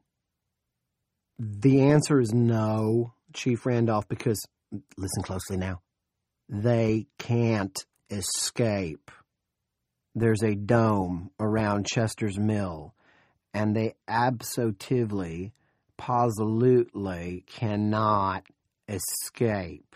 The answer is no, Chief Randolph, because, listen closely now, they can't escape. There's a dome around Chester's Mill, and they absolutely, positively cannot escape.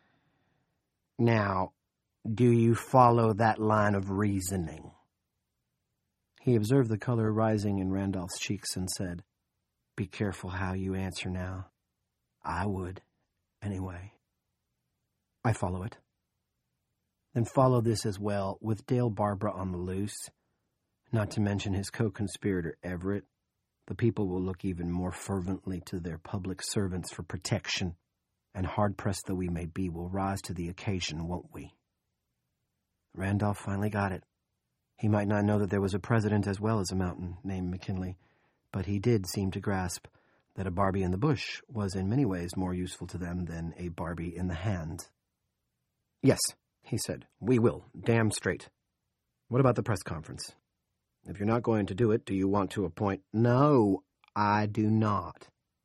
Now, do you follow that line of reasoning? He observed the color rising in Randolph's cheeks and said, Be careful how you answer now. I would, anyway. I follow it. Then follow this as well, with Dale Barbara on the loose, not to mention his co-conspirator Everett. The people will look even more fervently to their public servants for protection, and hard-pressed though we may be, will rise to the occasion, won't we? Randolph finally got it. He might not know that there was a president as well as a mountain named McKinley, but he did seem to grasp that a Barbie in the bush was in many ways more useful to them than a Barbie in the hand. Yes, he said, we will, damn straight. What about the press conference? If you're not going to do it, do you want to appoint... No, I do not.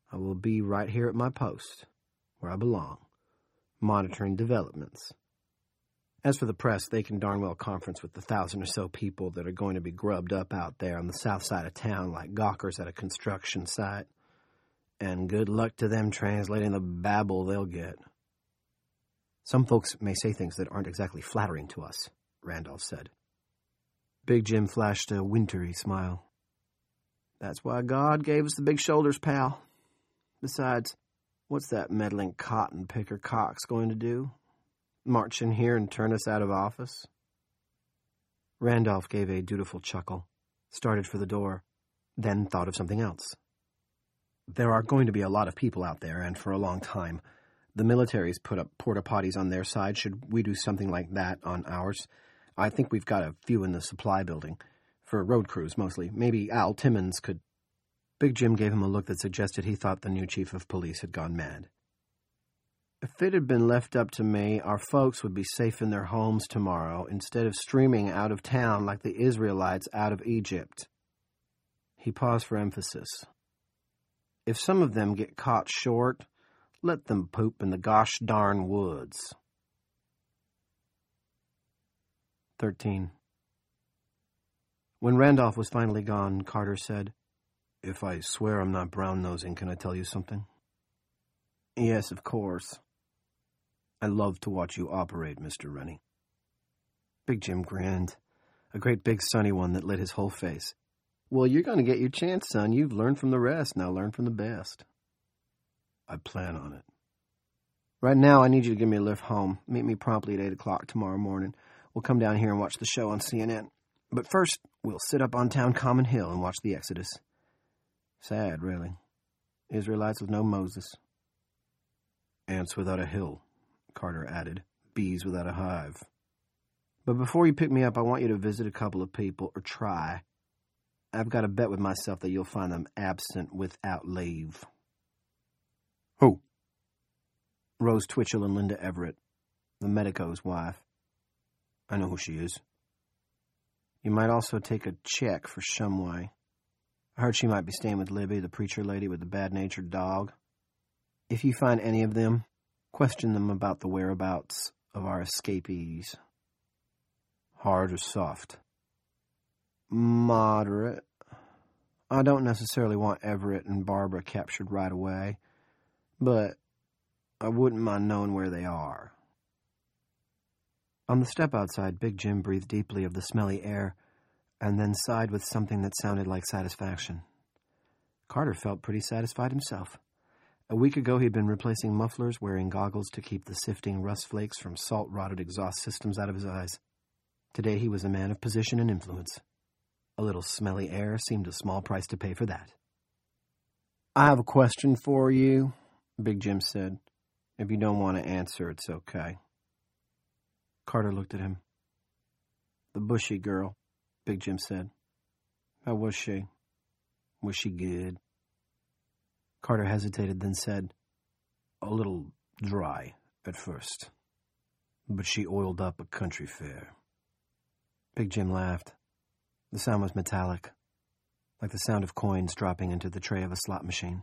I will be right here at my post, where I belong, monitoring developments. As for the press, they can darn well conference with the 1,000 or so people that are going to be grubbed up out there on the south side of town like gawkers at a construction site. And good luck to them translating the babble they'll get. Some folks may say things that aren't exactly flattering to us, Randolph said. Big Jim flashed a wintry smile. That's why God gave us the big shoulders, pal. Besides, what's that meddling cotton picker Cox going to do? March in here and turn us out of office? Randolph gave a dutiful chuckle, started for the door, then thought of something else. There are going to be a lot of people out there, and for a long time. The military's put up porta-potties on their side. Should we do something like that on ours? I think we've got a few in the supply building. For road crews, mostly. Maybe Al Timmons could... Big Jim gave him a look that suggested he thought the new chief of police had gone mad. If it had been left up to me, our folks would be safe in their homes tomorrow instead of streaming out of town like the Israelites out of Egypt. He paused for emphasis. If some of them get caught short, let them poop in the gosh darn woods. 13. When Randolph was finally gone, Carter said, If I swear I'm not brown-nosing, can I tell you something? Yes, of course. I love to watch you operate, Mr. Rennie. Big Jim grinned, a great big sunny one that lit his whole face. Well, you're going to get your chance, son. You've learned from the rest. Now learn from the best. I plan on it. Right now, I need you to give me a lift home. Meet me promptly at 8 o'clock tomorrow morning. We'll come down here and watch the show on CNN. But first, we'll sit up on Town Common Hill and watch the Exodus. Sad, really. Israelites with no Moses. Ants without a hill, Carter added. Bees without a hive. But before you pick me up, I want you to visit a couple of people, or try. I've got a bet with myself that you'll find them absent without leave. Who? Rose Twitchell and Linda Everett, the medico's wife. I know who she is. You might also take a check for Shumway. I heard she might be staying with Libby, the preacher lady with the bad-natured dog. If you find any of them, question them about the whereabouts of our escapees. Hard or soft? Moderate. I don't necessarily want Everett and Barbara captured right away, but I wouldn't mind knowing where they are. On the step outside, Big Jim breathed deeply of the smelly air, and then sighed with something that sounded like satisfaction. Carter felt pretty satisfied himself. A week ago, he'd been replacing mufflers, wearing goggles to keep the sifting rust flakes from salt-rotted exhaust systems out of his eyes. Today, he was a man of position and influence. A little smelly air seemed a small price to pay for that. I have a question for you, Big Jim said. If you don't want to answer, it's okay. Carter looked at him. The bushy girl, Big Jim said. How was she? Was she good? Carter hesitated, then said, a little dry at first, but she oiled up a country fair. Big Jim laughed. The sound was metallic, like the sound of coins dropping into the tray of a slot machine.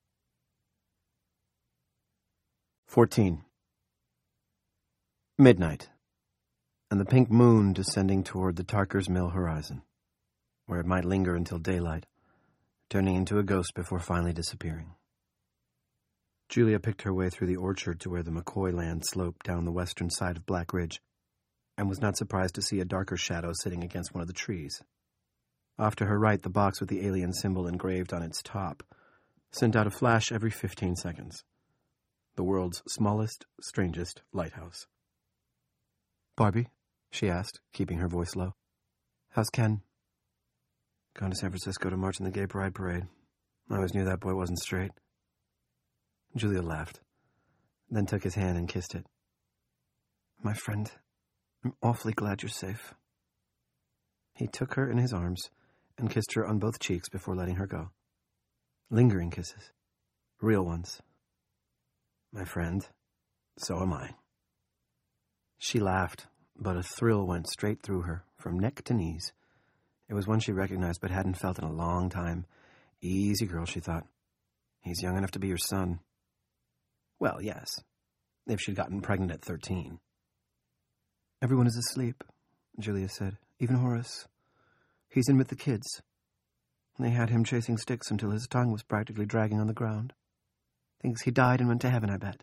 14. Midnight, and the pink moon descending toward the Tarker's Mill horizon, where it might linger until daylight, turning into a ghost before finally disappearing. Julia picked her way through the orchard to where the McCoy land sloped down the western side of Black Ridge, and was not surprised to see a darker shadow sitting against one of the trees. Off to her right, the box with the alien symbol engraved on its top sent out a flash every 15 seconds. The world's smallest, strangest lighthouse. Barbie? She asked, keeping her voice low. How's Ken? Gone to San Francisco to march in the Gay Pride Parade. I always knew that boy wasn't straight. Julia laughed, then took his hand and kissed it. My friend, I'm awfully glad you're safe. He took her in his arms and kissed her on both cheeks before letting her go. Lingering kisses. Real ones. My friend, so am I. She laughed, but a thrill went straight through her, from neck to knees. It was one she recognized but hadn't felt in a long time. Easy girl, she thought. He's young enough to be your son. Well, yes, if she'd gotten pregnant at 13. Everyone is asleep, Julia said. Even Horace. He's in with the kids. They had him chasing sticks until his tongue was practically dragging on the ground. Thinks he died and went to heaven, I bet.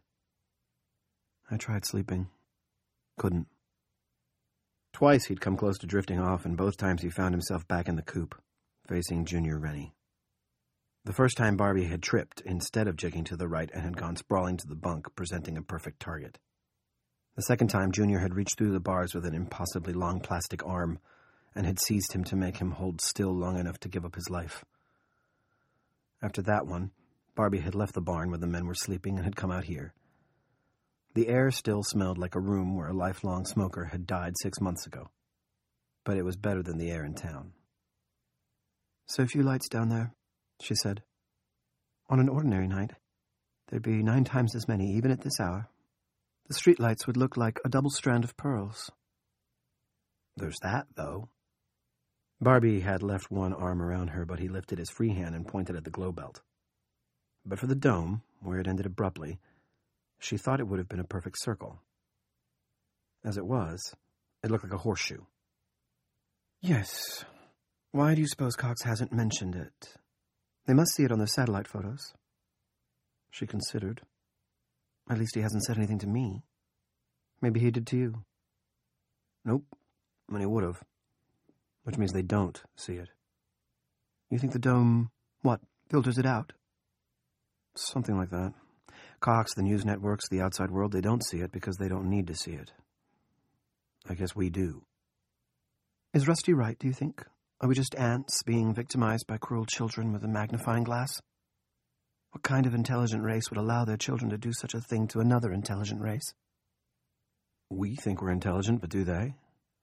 I tried sleeping. Couldn't. Twice he'd come close to drifting off, and both times he found himself back in the coop, facing Junior Rennie. The first time Barbie had tripped instead of jigging to the right and had gone sprawling to the bunk, presenting a perfect target. The second time, Junior had reached through the bars with an impossibly long plastic arm and had seized him to make him hold still long enough to give up his life. After that one, Barbie had left the barn where the men were sleeping and had come out here. The air still smelled like a room where a lifelong smoker had died 6 months ago, but it was better than the air in town. So few lights down there, she said. On an ordinary night, there'd be 9 times as many, even at this hour. The street lights would look like a double strand of pearls. There's that, though. Barbie had left one arm around her, but he lifted his free hand and pointed at the glow belt. But for the dome, where it ended abruptly, she thought it would have been a perfect circle. As it was, it looked like a horseshoe. Yes. Why do you suppose Cox hasn't mentioned it? They must see it on their satellite photos. She considered. At least he hasn't said anything to me. Maybe he did to you. Nope. And he would have. Which means they don't see it. You think the dome, filters it out? Something like that. Cox, the news networks, the outside world, they don't see it because they don't need to see it. I guess we do. Is Rusty right, do you think? Are we just ants being victimized by cruel children with a magnifying glass? What kind of intelligent race would allow their children to do such a thing to another intelligent race? We think we're intelligent, but do they?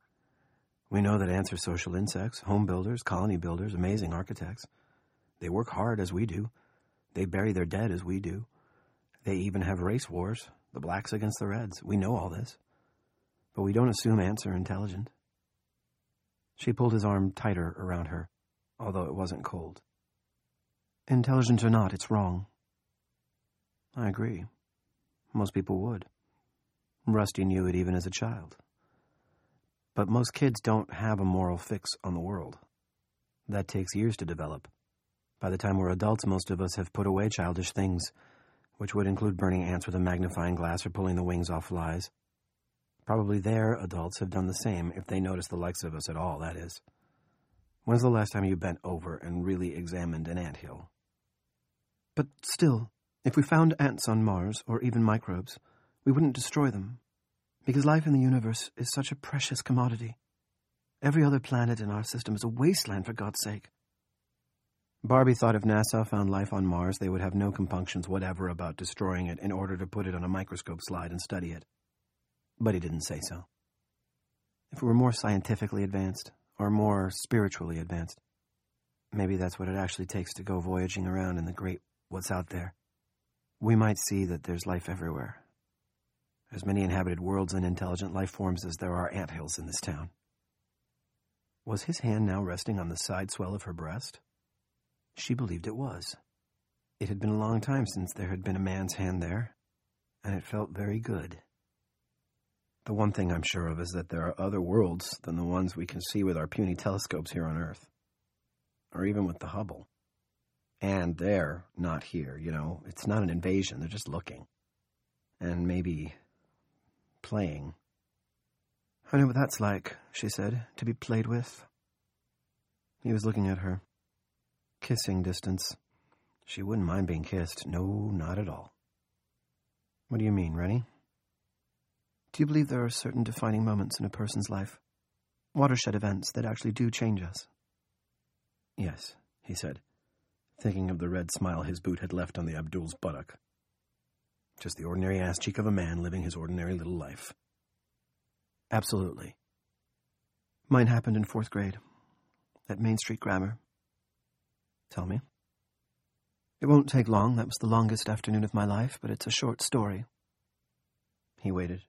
We know that ants are social insects, home builders, colony builders, amazing architects. They work hard as we do. They bury their dead as we do. They even have race wars, the blacks against the reds. We know all this. But we don't assume ants are intelligent. She pulled his arm tighter around her, although it wasn't cold. Intelligent or not, it's wrong. I agree. Most people would. Rusty knew it even as a child. But most kids don't have a moral fix on the world. That takes years to develop. By the time we're adults, most of us have put away childish things, which would include burning ants with a magnifying glass or pulling the wings off flies. Probably their adults have done the same, if they notice the likes of us at all, that is. When's the last time you bent over and really examined an anthill? But still, if we found ants on Mars, or even microbes, we wouldn't destroy them, because life in the universe is such a precious commodity. Every other planet in our system is a wasteland, for God's sake. Barbie thought if NASA found life on Mars, they would have no compunctions whatever about destroying it in order to put it on a microscope slide and study it. But he didn't say so. If we were more scientifically advanced, or more spiritually advanced, maybe that's what it actually takes to go voyaging around in the great what's out there. We might see that there's life everywhere. As many inhabited worlds and intelligent life forms as there are anthills in this town. Was his hand now resting on the side swell of her breast? She believed it was. It had been a long time since there had been a man's hand there, and it felt very good. The one thing I'm sure of is that there are other worlds than the ones we can see with our puny telescopes here on Earth. Or even with the Hubble. And they're not here, It's not an invasion, they're just looking. And maybe playing. I know what that's like, she said, to be played with. He was looking at her. Kissing distance. She wouldn't mind being kissed. No, not at all. What do you mean, Rennie? Do you believe there are certain defining moments in a person's life? Watershed events that actually do change us? Yes, he said, thinking of the red smile his boot had left on the Abdul's buttock. Just the ordinary ass cheek of a man living his ordinary little life. Absolutely. Mine happened in 4th grade, at Main Street Grammar. Tell me. It won't take long. That was the longest afternoon of my life, but it's a short story. He waited.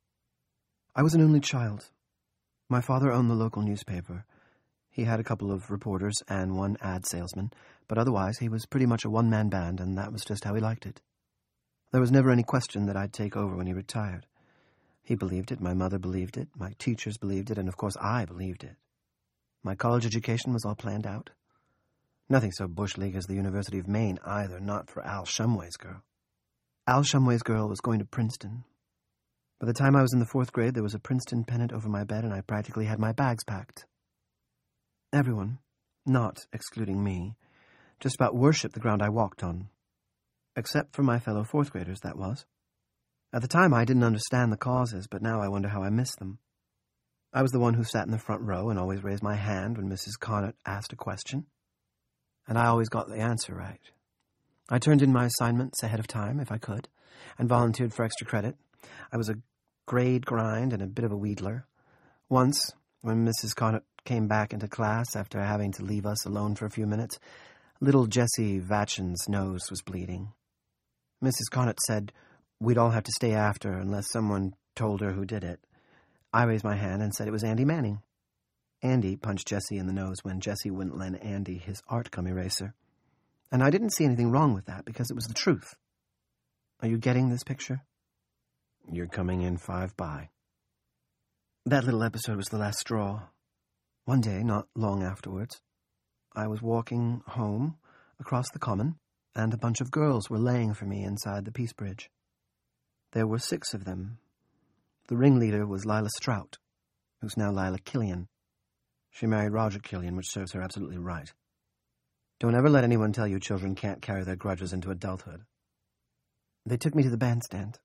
I was an only child. My father owned the local newspaper. He had a couple of reporters and one ad salesman, but otherwise he was pretty much a one-man band, and that was just how he liked it. There was never any question that I'd take over when he retired. He believed it, my mother believed it, my teachers believed it, and of course I believed it. My college education was all planned out. Nothing so bush league as the University of Maine either, not for Al Shumway's girl. Al Shumway's girl was going to Princeton. By the time I was in the 4th grade, there was a Princeton pennant over my bed, and I practically had my bags packed. Everyone, not excluding me, just about worshipped the ground I walked on. Except for my fellow 4th graders, that was. At the time, I didn't understand the causes, but now I wonder how I missed them. I was the one who sat in the front row and always raised my hand when Mrs. Conant asked a question. And I always got the answer right. I turned in my assignments ahead of time, if I could, and volunteered for extra credit. I was a grade grind and a bit of a wheedler. Once, when Mrs. Conant came back into class after having to leave us alone for a few minutes, little Jessie Vatchin's nose was bleeding. Mrs. Conant said we'd all have to stay after unless someone told her who did it. I raised my hand and said it was Andy Manning. Andy punched Jessie in the nose when Jessie wouldn't lend Andy his art gum eraser. And I didn't see anything wrong with that because it was the truth. Are you getting this picture? You're coming in 5 by. That little episode was the last straw. One day, not long afterwards, I was walking home across the common, and a bunch of girls were laying for me inside the Peace Bridge. There were 6 of them. The ringleader was Lila Strout, who's now Lila Killian. She married Roger Killian, which serves her absolutely right. Don't ever let anyone tell you children can't carry their grudges into adulthood. They took me to the bandstand.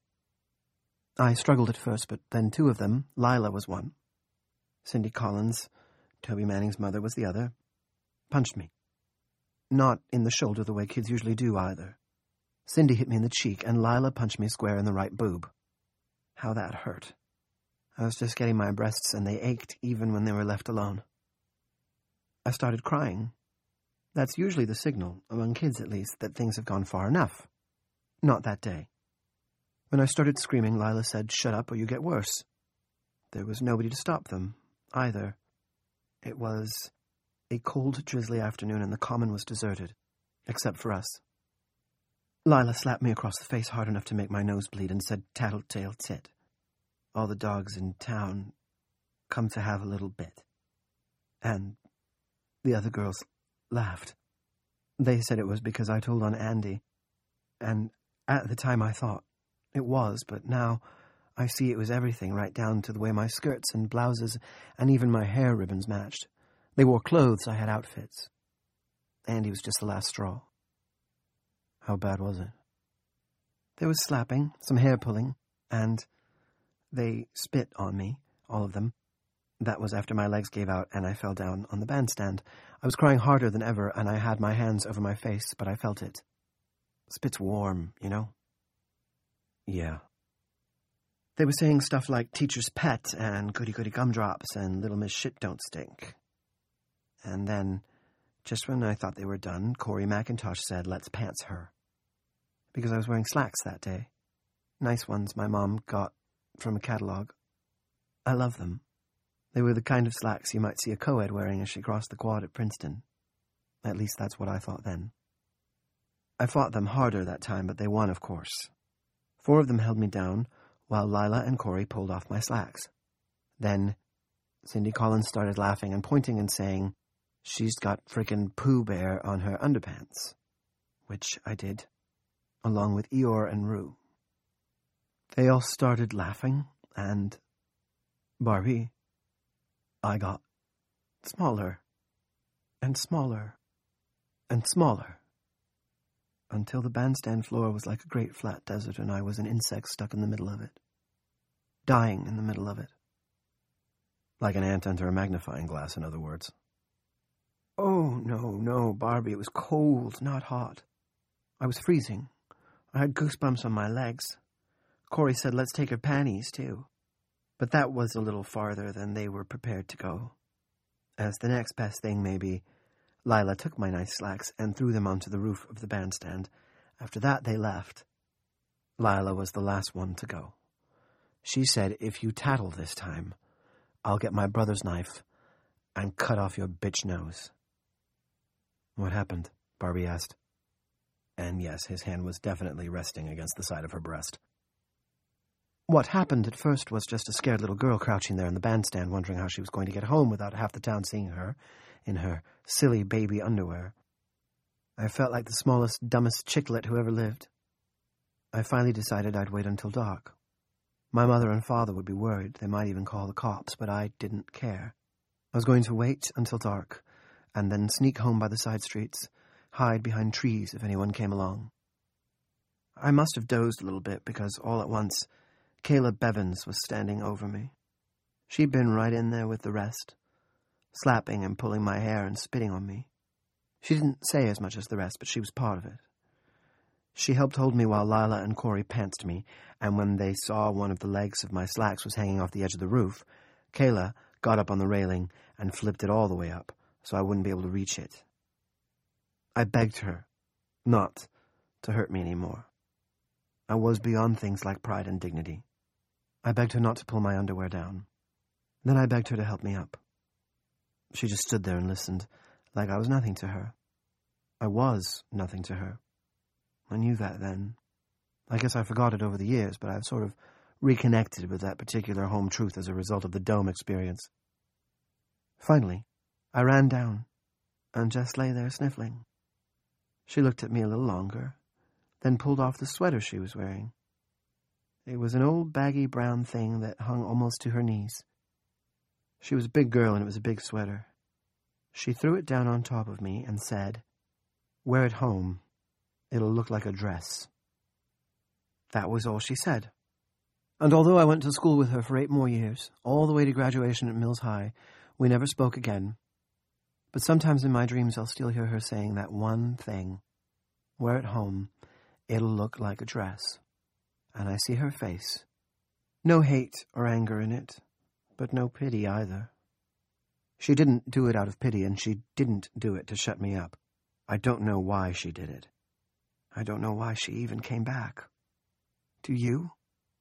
I struggled at first, but then 2 of them, Lila was one, Cindy Collins, Toby Manning's mother, was the other, punched me. Not in the shoulder the way kids usually do either. Cindy hit me in the cheek, and Lila punched me square in the right boob. How that hurt. I was just getting my breasts, and they ached even when they were left alone. I started crying. That's usually the signal, among kids at least, that things have gone far enough. Not that day. When I started screaming, Lila said, "Shut up or you get worse." There was nobody to stop them, either. It was a cold, drizzly afternoon, and the common was deserted, except for us. Lila slapped me across the face hard enough to make my nose bleed and said, "Tattletale tit. All the dogs in town come to have a little bit." And the other girls laughed. They said it was because I told on Andy, and at the time I thought it was, but now I see it was everything, right down to the way my skirts and blouses and even my hair ribbons matched. They wore clothes, I had outfits. Andy was just the last straw. How bad was it? There was slapping, some hair pulling, and they spit on me, all of them. That was after my legs gave out and I fell down on the bandstand. I was crying harder than ever, and I had my hands over my face, but I felt it. Spit's warm, you know? Yeah. They were saying stuff like teacher's pet and goody-goody gumdrops and little Miss Shit Don't Stink. And then, just when I thought they were done, Corey McIntosh said, "Let's pants her." Because I was wearing slacks that day. Nice ones my mom got from a catalog. I love them. They were the kind of slacks you might see a co-ed wearing as she crossed the quad at Princeton. At least that's what I thought then. I fought them harder that time, but they won, of course. 4 of them held me down, while Lila and Corey pulled off my slacks. Then Cindy Collins started laughing and pointing and saying, "She's got frickin' Pooh Bear on her underpants." Which I did, along with Eeyore and Roo. They all started laughing, and Barbie, I got smaller and smaller and smaller, until the bandstand floor was like a great flat desert and I was an insect stuck in the middle of it. Dying in the middle of it. Like an ant under a magnifying glass, in other words. Oh, no, Barbie, it was cold, not hot. I was freezing. I had goosebumps on my legs. Corey said, "Let's take her panties, too." But that was a little farther than they were prepared to go. As the next best thing, maybe, Lila took my nice slacks and threw them onto the roof of the bandstand. After that, they left. Lila was the last one to go. She said, "If you tattle this time, I'll get my brother's knife and cut off your bitch nose." What happened? Barbie asked. And yes, his hand was definitely resting against the side of her breast. What happened at first was just a scared little girl crouching there in the bandstand, wondering how she was going to get home without half the town seeing her in her silly baby underwear. I felt like the smallest, dumbest chicklet who ever lived. I finally decided I'd wait until dark. My mother and father would be worried. They might even call the cops, but I didn't care. I was going to wait until dark, and then sneak home by the side streets, hide behind trees if anyone came along. I must have dozed a little bit because all at once, Kayla Bevins was standing over me. She'd been right in there with the rest, slapping and pulling my hair and spitting on me. She didn't say as much as the rest, but she was part of it. She helped hold me while Lila and Corey pantsed me, and when they saw one of the legs of my slacks was hanging off the edge of the roof, Kayla got up on the railing and flipped it all the way up, so I wouldn't be able to reach it. I begged her not to hurt me anymore. I was beyond things like pride and dignity. I begged her not to pull my underwear down. Then I begged her to help me up. She just stood there and listened, like I was nothing to her. I was nothing to her. I knew that then. I guess I forgot it over the years, but I've sort of reconnected with that particular home truth as a result of the dome experience. Finally, I ran down and just lay there sniffling. She looked at me a little longer, then pulled off the sweater she was wearing. It was an old baggy brown thing that hung almost to her knees. She was a big girl and it was a big sweater. She threw it down on top of me and said, "Wear it home. It'll look like a dress." That was all she said. And although I went to school with her for 8 more years, all the way to graduation at Mills High, we never spoke again. But sometimes in my dreams I'll still hear her saying that one thing. Wear it home. It'll look like a dress. And I see her face. No hate or anger in it, but no pity either. She didn't do it out of pity, and she didn't do it to shut me up. I don't know why she did it. I don't know why she even came back. Do you?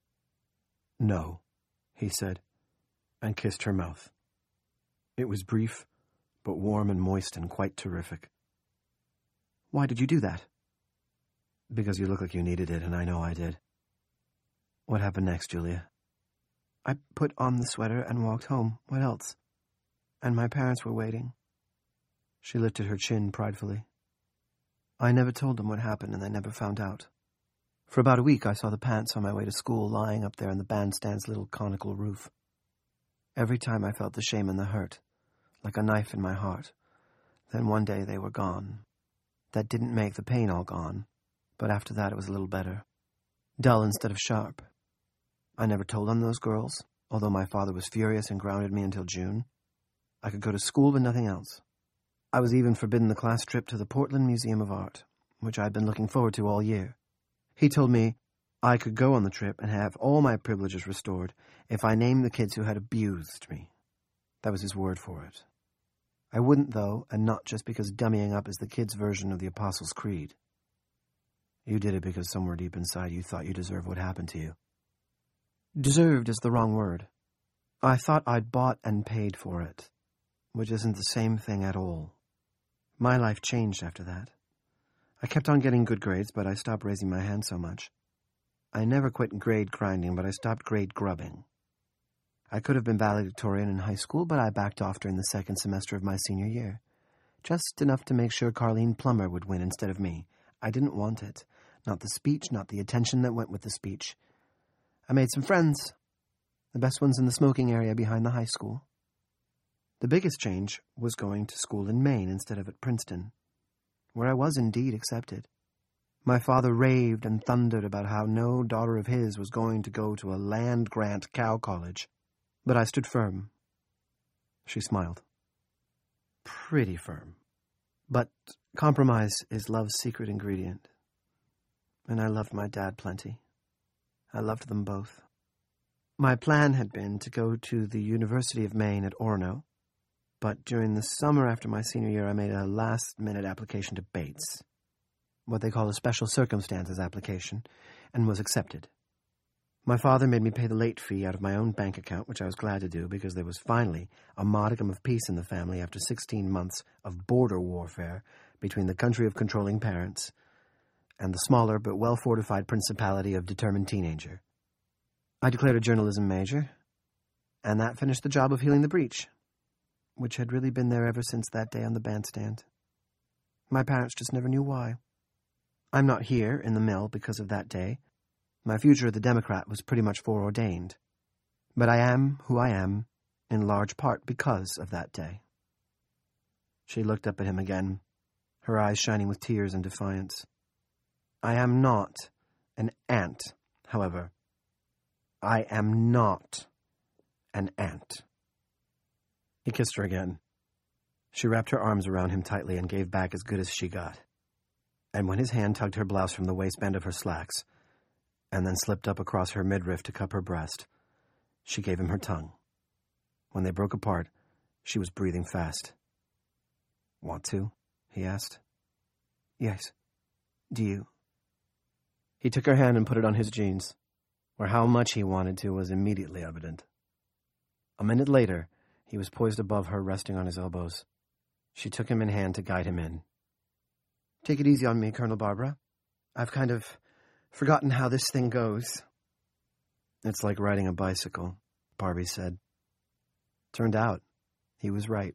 No, he said, and kissed her mouth. It was brief, but warm and moist and quite terrific. Why did you do that? Because you look like you needed it, and I know I did. What happened next, Julia? I put on the sweater and walked home. What else? And my parents were waiting. She lifted her chin pridefully. I never told them what happened, and they never found out. For about a week, I saw the pants on my way to school lying up there on the bandstand's little conical roof. Every time I felt the shame and the hurt, like a knife in my heart. Then one day they were gone. That didn't make the pain all gone, but after that it was a little better. Dull instead of sharp. I never told on those girls, although my father was furious and grounded me until June. I could go to school, but nothing else. I was even forbidden the class trip to the Portland Museum of Art, which I'd been looking forward to all year. He told me I could go on the trip and have all my privileges restored if I named the kids who had abused me. That was his word for it. I wouldn't, though, and not just because dummying up is the kids' version of the Apostles' Creed. You did it because somewhere deep inside you thought you deserved what happened to you. Deserved is the wrong word. I thought I'd bought and paid for it, which isn't the same thing at all. My life changed after that. I kept on getting good grades, but I stopped raising my hand so much. I never quit grade grinding, but I stopped grade grubbing. I could have been valedictorian in high school, but I backed off during the second semester of my senior year. Just enough to make sure Carleen Plummer would win instead of me. I didn't want it. Not the speech, not the attention that went with the speech. I made some friends. The best ones in the smoking area behind the high school. The biggest change was going to school in Maine instead of at Princeton, where I was indeed accepted. My father raved and thundered about how no daughter of his was going to go to a land-grant cow college, but I stood firm. She smiled. Pretty firm. But compromise is love's secret ingredient. And I loved my dad plenty. I loved them both. My plan had been to go to the University of Maine at Orono, but during the summer after my senior year, I made a last-minute application to Bates, what they call a special circumstances application, and was accepted. My father made me pay the late fee out of my own bank account, which I was glad to do because there was finally a modicum of peace in the family after 16 months of border warfare between the country of controlling parents and the smaller but well-fortified principality of determined teenager. I declared a journalism major, and that finished the job of healing the breach, which had really been there ever since that day on the bandstand. My parents just never knew why. I'm not here in the mill because of that day. My future as a Democrat was pretty much foreordained. But I am who I am, in large part because of that day. She looked up at him again, her eyes shining with tears and defiance. I am not an ant, however. I am not an ant. He kissed her again. She wrapped her arms around him tightly and gave back as good as she got. And when his hand tugged her blouse from the waistband of her slacks, and then slipped up across her midriff to cup her breast, she gave him her tongue. When they broke apart, she was breathing fast. Want to? He asked. Yes. Do you? He took her hand and put it on his jeans, where how much he wanted to was immediately evident. A minute later, he was poised above her, resting on his elbows. She took him in hand to guide him in. Take it easy on me, Colonel Barbara. I've kind of forgotten how this thing goes. It's like riding a bicycle, Barbie said. Turned out, he was right.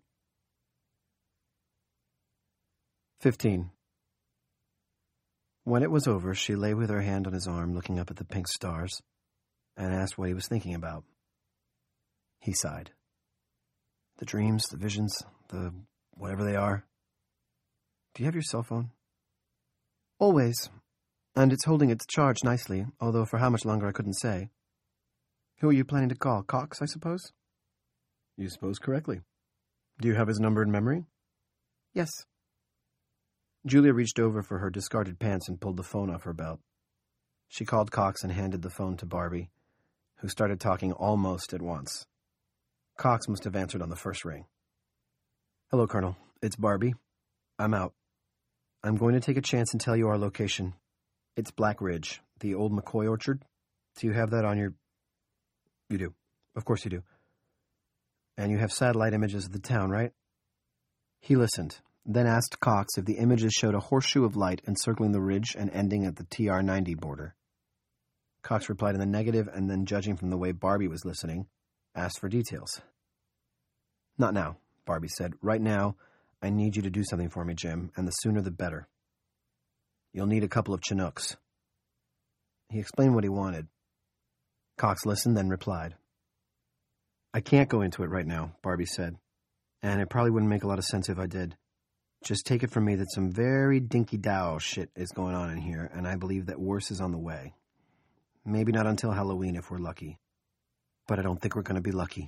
15. When it was over, she lay with her hand on his arm, looking up at the pink stars, and asked what he was thinking about. He sighed. The dreams, the visions, the whatever they are. Do you have your cell phone? Always. And it's holding its charge nicely, although for how much longer I couldn't say. Who are you planning to call? Cox, I suppose? You suppose correctly. Do you have his number in memory? Yes. Julia reached over for her discarded pants and pulled the phone off her belt. She called Cox and handed the phone to Barbie, who started talking almost at once. Cox must have answered on the first ring. Hello, Colonel. It's Barbie. I'm out. I'm going to take a chance and tell you our location. It's Black Ridge, the old McCoy orchard. Do you have that on your... You do. Of course you do. And you have satellite images of the town, right? He listened, then asked Cox if the images showed a horseshoe of light encircling the ridge and ending at the TR-90 border. Cox replied in the negative, and then, judging from the way Barbie was listening, asked for details. Not now, Barbie said. Right now, I need you to do something for me, Jim, and the sooner the better. You'll need a couple of Chinooks. He explained what he wanted. Cox listened, then replied. I can't go into it right now, Barbie said, and it probably wouldn't make a lot of sense if I did. Just take it from me that some very dinky-dow shit is going on in here, and I believe that worse is on the way. Maybe not until Halloween if we're lucky. But I don't think we're going to be lucky.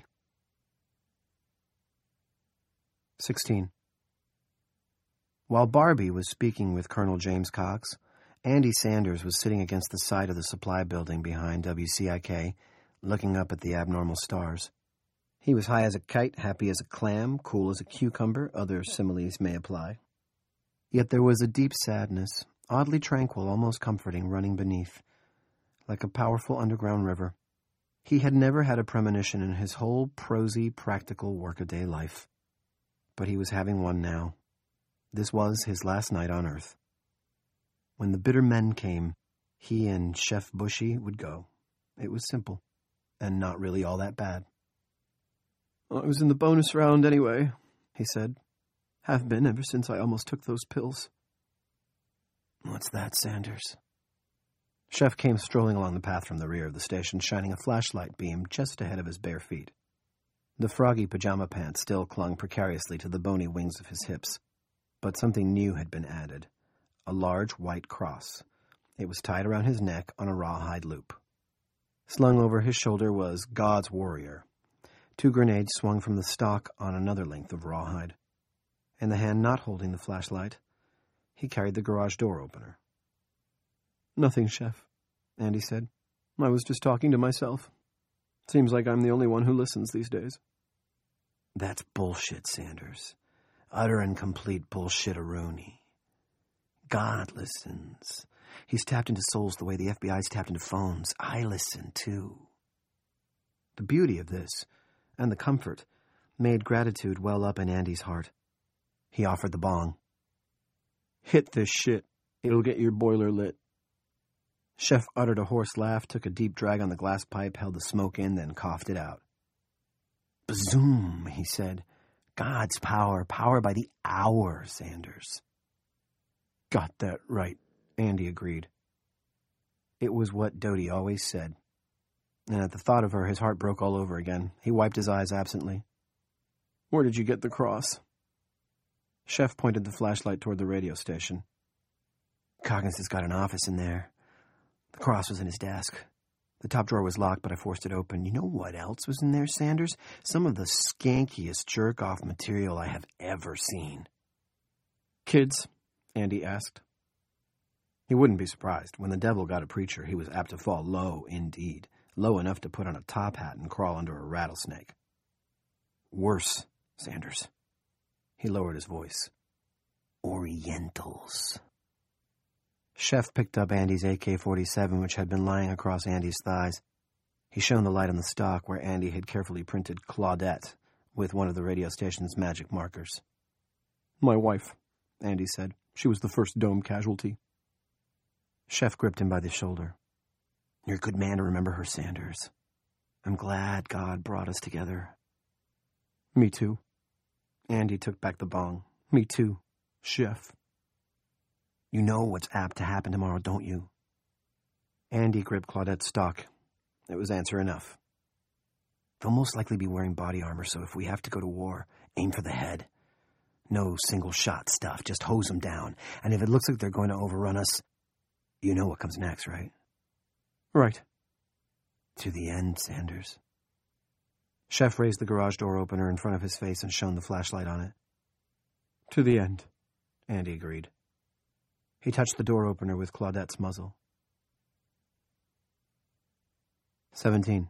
16. While Barbie was speaking with Colonel James Cox, Andy Sanders was sitting against the side of the supply building behind WCIK, looking up at the abnormal stars. He was high as a kite, happy as a clam, cool as a cucumber, other similes may apply. Yet there was a deep sadness, oddly tranquil, almost comforting, running beneath, like a powerful underground river. He had never had a premonition in his whole prosy, practical, workaday life. But he was having one now. This was his last night on Earth. When the bitter men came, he and Chef Bushy would go. It was simple, and not really all that bad. I was in the bonus round anyway, he said. Have been ever since I almost took those pills. What's that, Sanders? Chef came strolling along the path from the rear of the station, shining a flashlight beam just ahead of his bare feet. The froggy pajama pants still clung precariously to the bony wings of his hips, but something new had been added, a large white cross. It was tied around his neck on a rawhide loop. Slung over his shoulder was God's Warrior. 2 grenades swung from the stock on another length of rawhide. In the hand not holding the flashlight, he carried the garage door opener. Nothing, Chef, Andy said. I was just talking to myself. Seems like I'm the only one who listens these days. That's bullshit, Sanders. Utter and complete bullshit-a-rooney. God listens. He's tapped into souls the way the FBI's tapped into phones. I listen, too. The beauty of this, and the comfort, made gratitude well up in Andy's heart. He offered the bong. Hit this shit. It'll get your boiler lit. Chef uttered a hoarse laugh, took a deep drag on the glass pipe, held the smoke in, then coughed it out. Bazoom, he said. God's power, power by the hour, Sanders. Got that right, Andy agreed. It was what Dodie always said. And at the thought of her, his heart broke all over again. He wiped his eyes absently. Where did you get the cross? Chef pointed the flashlight toward the radio station. Coggins has got an office in there. The cross was in his desk. The top drawer was locked, but I forced it open. You know what else was in there, Sanders? Some of the skankiest jerk-off material I have ever seen. Kids? Andy asked. He wouldn't be surprised. When the devil got a preacher, he was apt to fall low indeed. Low enough to put on a top hat and crawl under a rattlesnake. Worse, Sanders. He lowered his voice. Orientals. Chef picked up Andy's AK-47, which had been lying across Andy's thighs. He shone the light on the stock where Andy had carefully printed Claudette with one of the radio station's magic markers. My wife, Andy said. She was the first dome casualty. Chef gripped him by the shoulder. You're a good man to remember her, Sanders. I'm glad God brought us together. Me too. Andy took back the bong. Me too, Chef. You know what's apt to happen tomorrow, don't you? Andy gripped Claudette's stock. It was answer enough. They'll most likely be wearing body armor, so if we have to go to war, aim for the head. No single-shot stuff, just hose them down. And if it looks like they're going to overrun us, you know what comes next, right? Right. To the end, Sanders. Chef raised the garage door opener in front of his face and shone the flashlight on it. To the end, Andy agreed. He touched the door opener with Claudette's muzzle. 17.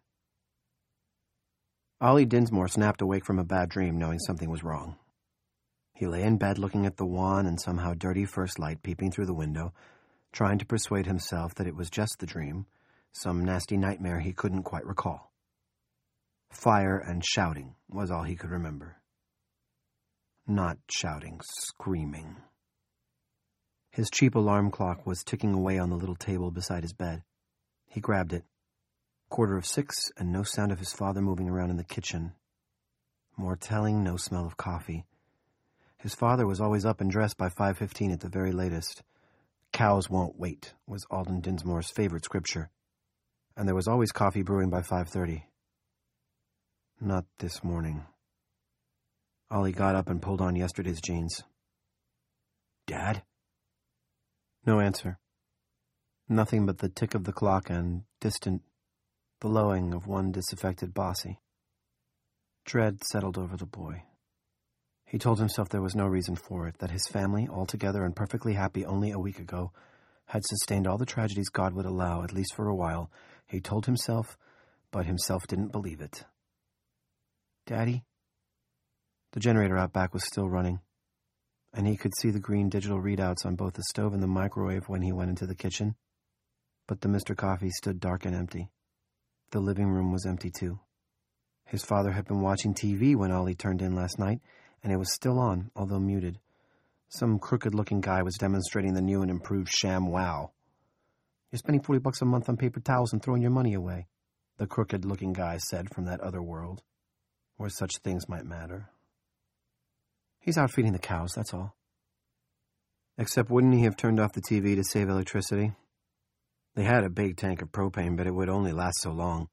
Ollie Dinsmore snapped awake from a bad dream, knowing something was wrong. He lay in bed looking at the wan and somehow dirty first light peeping through the window, trying to persuade himself that it was just the dream, some nasty nightmare he couldn't quite recall. Fire and shouting was all he could remember. Not shouting, screaming. His cheap alarm clock was ticking away on the little table beside his bed. He grabbed it. 6:15, and no sound of his father moving around in the kitchen. More telling, no smell of coffee. His father was always up and dressed by 5:15 at the very latest. Cows won't wait was Alden Dinsmore's favorite scripture. And there was always coffee brewing by 5:30. Not this morning. Ollie got up and pulled on yesterday's jeans. Dad? No answer. Nothing but the tick of the clock and distant, the lowing of one disaffected bossy. Dread settled over the boy. He told himself there was no reason for it, that his family, altogether and perfectly happy only a week ago, had sustained all the tragedies God would allow, at least for a while. He told himself, but himself didn't believe it. Daddy? The generator out back was still running, and he could see the green digital readouts on both the stove and the microwave when he went into the kitchen. But the Mr. Coffee stood dark and empty. The living room was empty too. His father had been watching TV when Ollie turned in last night, and it was still on, although muted. Some crooked-looking guy was demonstrating the new and improved Sham Wow. You're spending $40 a month on paper towels and throwing your money away, the crooked-looking guy said from that other world, where such things might matter. He's out feeding the cows, that's all. Except wouldn't he have turned off the TV to save electricity? They had a big tank of propane, but it would only last so long.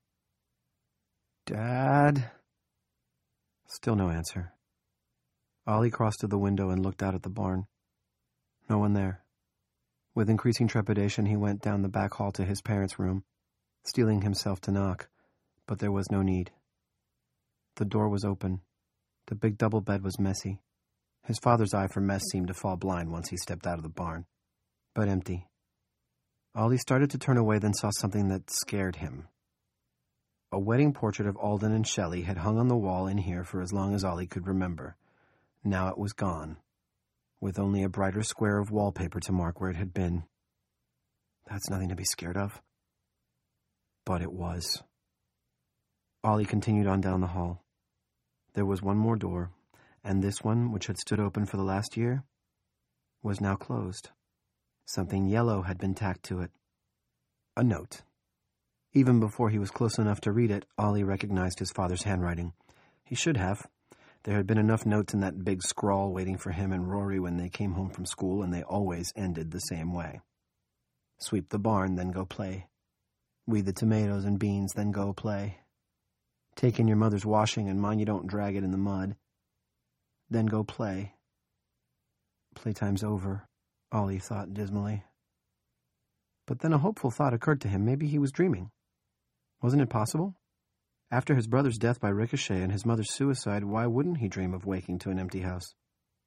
Dad? Still no answer. Ollie crossed to the window and looked out at the barn. No one there. With increasing trepidation, he went down the back hall to his parents' room, steeling himself to knock, but there was no need. The door was open. The big double bed was messy. His father's eye for mess seemed to fall blind once he stepped out of the barn, but empty. Ollie started to turn away, then saw something that scared him. A wedding portrait of Alden and Shelley had hung on the wall in here for as long as Ollie could remember. Now it was gone, with only a brighter square of wallpaper to mark where it had been. That's nothing to be scared of. But it was. Ollie continued on down the hall. There was one more door, and this one, which had stood open for the last year, was now closed. Something yellow had been tacked to it. A note. Even before he was close enough to read it, Ollie recognized his father's handwriting. He should have. There had been enough notes in that big scrawl waiting for him and Rory when they came home from school, and they always ended the same way. Sweep the barn, then go play. Weed the tomatoes and beans, then go play. Take in your mother's washing and mind you don't drag it in the mud. Then go play. Playtime's over, Ollie thought dismally. But then a hopeful thought occurred to him. Maybe he was dreaming. Wasn't it possible? After his brother's death by ricochet and his mother's suicide, why wouldn't he dream of waking to an empty house?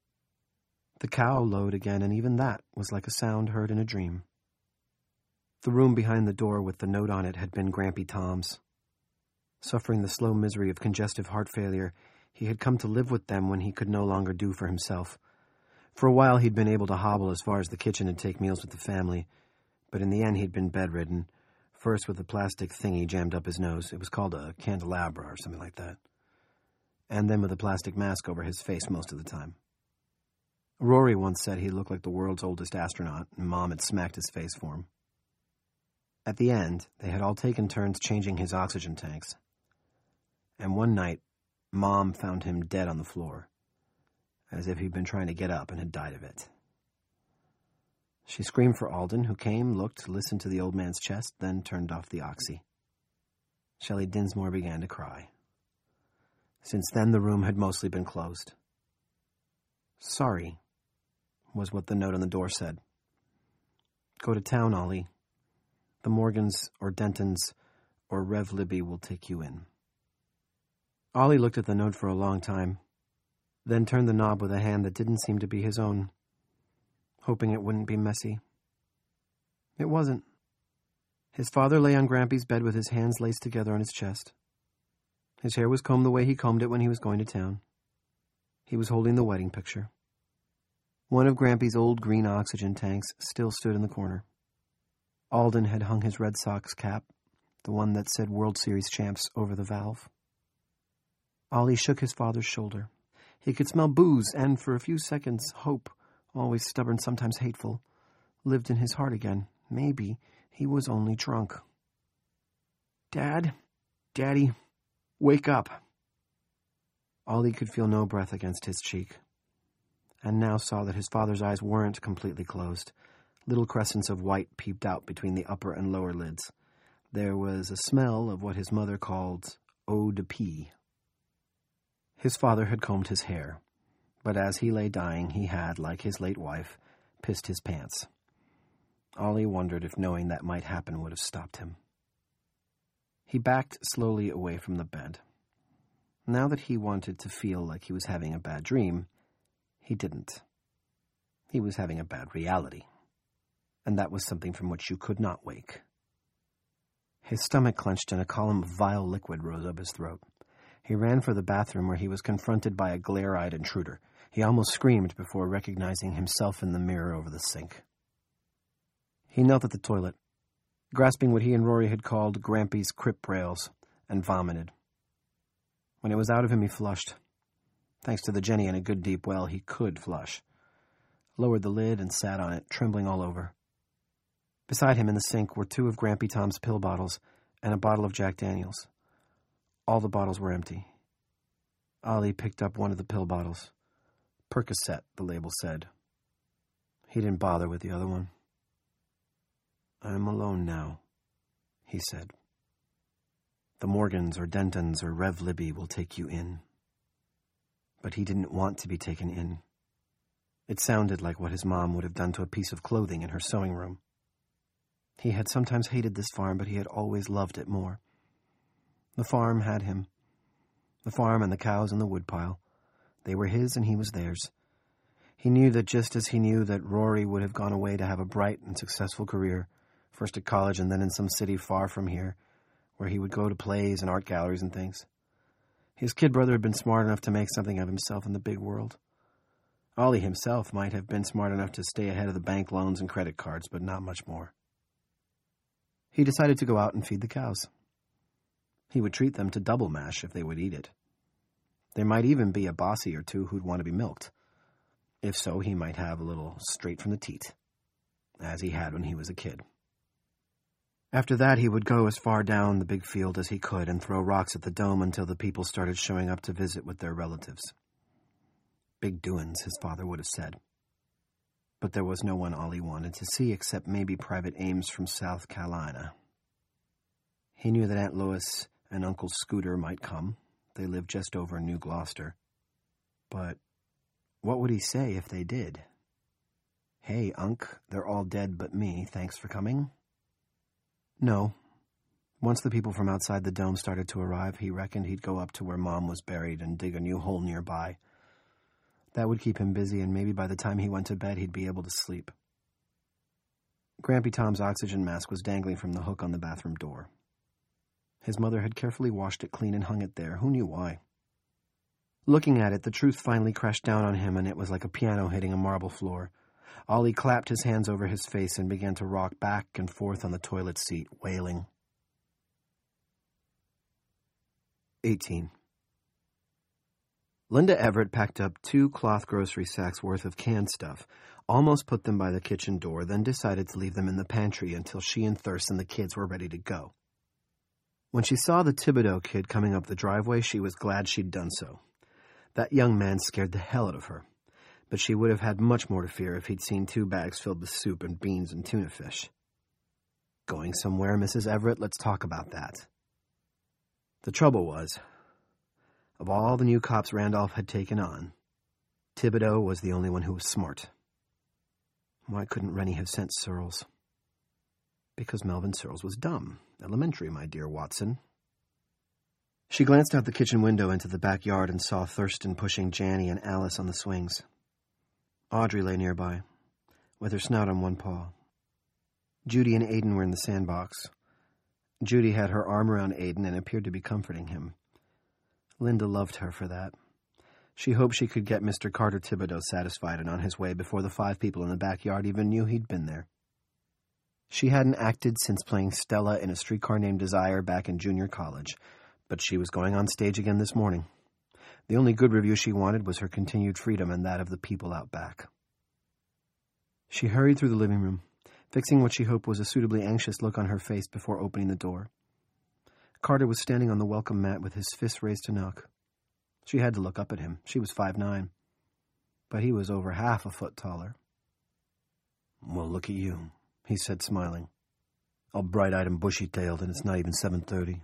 The cow lowed again, and even that was like a sound heard in a dream. The room behind the door with the note on it had been Grampy Tom's. Suffering the slow misery of congestive heart failure, he had come to live with them when he could no longer do for himself. For a while he'd been able to hobble as far as the kitchen and take meals with the family, but in the end he'd been bedridden, first with a plastic thingy jammed up his nose. It was called a candelabra or something like that. And then with a plastic mask over his face most of the time. Rory once said he looked like the world's oldest astronaut, and Mom had smacked his face for him. At the end, they had all taken turns changing his oxygen tanks. And one night, Mom found him dead on the floor, as if he'd been trying to get up and had died of it. She screamed for Alden, who came, looked, listened to the old man's chest, then turned off the oxy. Shelley Dinsmore began to cry. Since then, the room had mostly been closed. Sorry, was what the note on the door said. Go to town, Ollie. The Morgans or Dentons or Rev Libby will take you in. Ollie looked at the note for a long time, then turned the knob with a hand that didn't seem to be his own, hoping it wouldn't be messy. It wasn't. His father lay on Grampy's bed with his hands laced together on his chest. His hair was combed the way he combed it when he was going to town. He was holding the wedding picture. One of Grampy's old green oxygen tanks still stood in the corner. Alden had hung his Red Sox cap, the one that said World Series champs, over the valve. Ollie shook his father's shoulder. He could smell booze, and for a few seconds, hope, always stubborn, sometimes hateful, lived in his heart again. Maybe he was only drunk. Dad, Daddy, wake up. Ollie could feel no breath against his cheek, and now saw that his father's eyes weren't completely closed. Little crescents of white peeped out between the upper and lower lids. There was a smell of what his mother called eau de pie. His father had combed his hair, but as he lay dying, he had, like his late wife, pissed his pants. Ollie wondered if knowing that might happen would have stopped him. He backed slowly away from the bed. Now that he wanted to feel like he was having a bad dream, he didn't. He was having a bad reality, and that was something from which you could not wake. His stomach clenched and a column of vile liquid rose up his throat. He ran for the bathroom where he was confronted by a glare-eyed intruder. He almost screamed before recognizing himself in the mirror over the sink. He knelt at the toilet, grasping what he and Rory had called Grampy's crip rails, and vomited. When it was out of him, he flushed. Thanks to the Jenny and a good deep well, he could flush. Lowered the lid and sat on it, trembling all over. Beside him in the sink were 2 of Grampy Tom's pill bottles and a bottle of Jack Daniels. All the bottles were empty. Ollie picked up one of the pill bottles. Percocet, the label said. He didn't bother with the other one. I'm alone now, he said. The Morgans or Dentons or Rev Libby will take you in. But he didn't want to be taken in. It sounded like what his mom would have done to a piece of clothing in her sewing room. He had sometimes hated this farm, but he had always loved it more. The farm had him. The farm and the cows and the woodpile. They were his and he was theirs. He knew that just as he knew that Rory would have gone away to have a bright and successful career, first at college and then in some city far from here, where he would go to plays and art galleries and things. His kid brother had been smart enough to make something of himself in the big world. Ollie himself might have been smart enough to stay ahead of the bank loans and credit cards, but not much more. He decided to go out and feed the cows. He would treat them to double mash if they would eat it. There might even be a bossy or 2 who'd want to be milked. If so, he might have a little straight from the teat, as he had when he was a kid. After that, he would go as far down the big field as he could and throw rocks at the dome until the people started showing up to visit with their relatives. Big doin's, his father would have said. But there was no one Ollie wanted to see except maybe Private Ames from South Carolina. He knew that Aunt Lois and Uncle Scooter might come. They lived just over New Gloucester. But what would he say if they did? "Hey, Unc, they're all dead but me. Thanks for coming?" No. Once the people from outside the dome started to arrive, he reckoned he'd go up to where Mom was buried and dig a new hole nearby. That would keep him busy, and maybe by the time he went to bed, he'd be able to sleep. Grampy Tom's oxygen mask was dangling from the hook on the bathroom door. His mother had carefully washed it clean and hung it there. Who knew why? Looking at it, the truth finally crashed down on him, and it was like a piano hitting a marble floor. Ollie clapped his hands over his face and began to rock back and forth on the toilet seat, wailing. 18. Linda Everett packed up 2 cloth grocery sacks worth of canned stuff, almost put them by the kitchen door, then decided to leave them in the pantry until she and Thirst and the kids were ready to go. When she saw the Thibodeau kid coming up the driveway, she was glad she'd done so. That young man scared the hell out of her, but she would have had much more to fear if he'd seen 2 bags filled with soup and beans and tuna fish. Going somewhere, Mrs. Everett? Let's talk about that. The trouble was, of all the new cops Randolph had taken on, Thibodeau was the only one who was smart. Why couldn't Rennie have sent Searles? Because Melvin Searles was dumb. Elementary, my dear Watson. She glanced out the kitchen window into the backyard and saw Thurston pushing Janny and Alice on the swings. Audrey lay nearby, with her snout on one paw. Judy and Aiden were in the sandbox. Judy had her arm around Aiden and appeared to be comforting him. Linda loved her for that. She hoped she could get Mr. Carter Thibodeau satisfied and on his way before the 5 people in the backyard even knew he'd been there. She hadn't acted since playing Stella in A Streetcar Named Desire back in junior college, but she was going on stage again this morning. The only good review she wanted was her continued freedom and that of the people out back. She hurried through the living room, fixing what she hoped was a suitably anxious look on her face before opening the door. Carter was standing on the welcome mat with his fist raised to knock. She had to look up at him. She was 5'9", but he was over half a foot taller. "Well, look at you," he said, smiling. "All bright-eyed and bushy-tailed, and it's not even 7:30.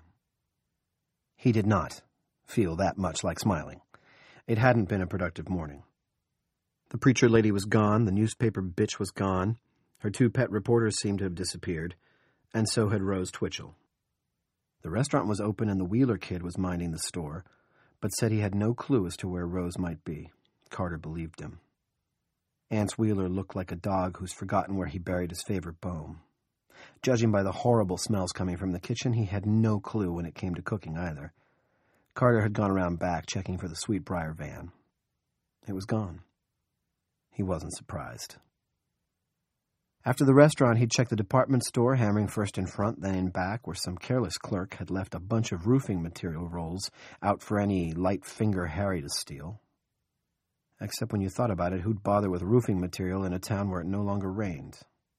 He did not feel that much like smiling. It hadn't been a productive morning. The preacher lady was gone, the newspaper bitch was gone, her 2 pet reporters seemed to have disappeared, and so had Rose Twitchell. The restaurant was open and the Wheeler kid was minding the store, but said he had no clue as to where Rose might be. Carter believed him. Ance Wheeler looked like a dog who's forgotten where he buried his favorite bone. Judging by the horrible smells coming from the kitchen, he had no clue when it came to cooking either. Carter had gone around back, checking for the Sweetbriar van. It was gone. He wasn't surprised. After the restaurant, he'd checked the department store, hammering first in front, then in back, where some careless clerk had left a bunch of roofing material rolls out for any light finger Harry to steal. Except when you thought about it, who'd bother with roofing material in a town where it no longer rained?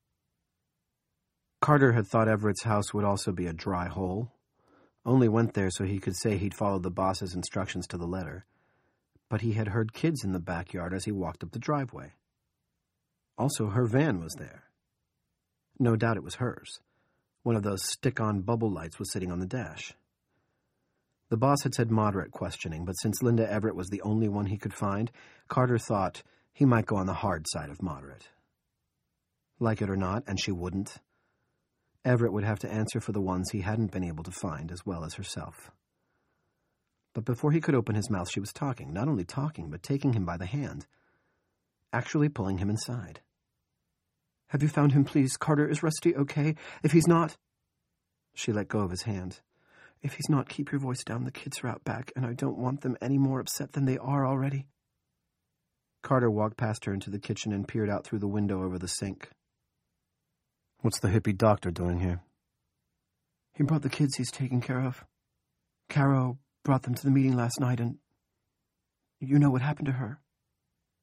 Carter had thought Everett's house would also be a dry hole. Only went there so he could say he'd followed the boss's instructions to the letter. But he had heard kids in the backyard as he walked up the driveway. Also, her van was there. No doubt it was hers. One of those stick-on bubble lights was sitting on the dash. The boss had said moderate questioning, but since Linda Everett was the only one he could find, Carter thought he might go on the hard side of moderate. Like it or not, and she wouldn't, Everett would have to answer for the ones he hadn't been able to find, as well as herself. But before he could open his mouth, she was talking. Not only talking, but taking him by the hand. Actually pulling him inside. "Have you found him, please? Carter, is Rusty okay? If he's not..." She let go of his hand. "If he's not, keep your voice down. The kids are out back, and I don't want them any more upset than they are already." Carter walked past her into the kitchen and peered out through the window over the sink. "What's the hippie doctor doing here?" "He brought the kids he's taking care of. Caro brought them to the meeting last night, and you know what happened to her."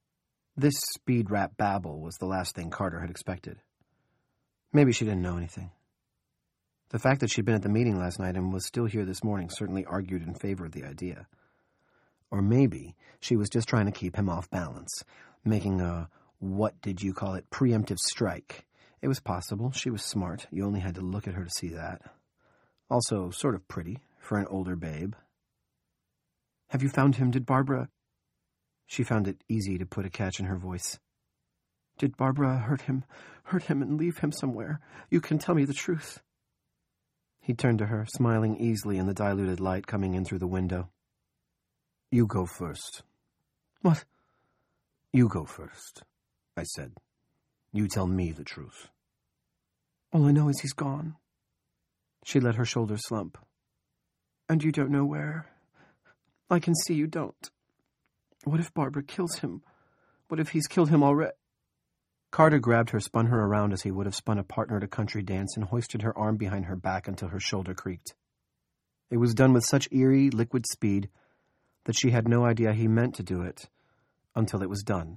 This speed rap babble was the last thing Carter had expected. Maybe she didn't know anything. The fact that she'd been at the meeting last night and was still here this morning certainly argued in favor of the idea. Or maybe she was just trying to keep him off balance, making a, preemptive strike. It was possible. She was smart. You only had to look at her to see that. Also, sort of pretty for an older babe. Have you found him? Did Barbara... She found it easy to put a catch in her voice. Did Barbara hurt him and leave him somewhere? You can tell me the truth. He turned to her, smiling easily in the diluted light coming in through the window. You go first. What? You go first, I said. You tell me the truth. All I know is he's gone. She let her shoulders slump. And you don't know where? I can see you don't. What if Barbara kills him? What if he's killed him already? Carter grabbed her, spun her around as he would have spun a partner at a country dance, and hoisted her arm behind her back until her shoulder creaked. It was done with such eerie, liquid speed that she had no idea he meant to do it until it was done.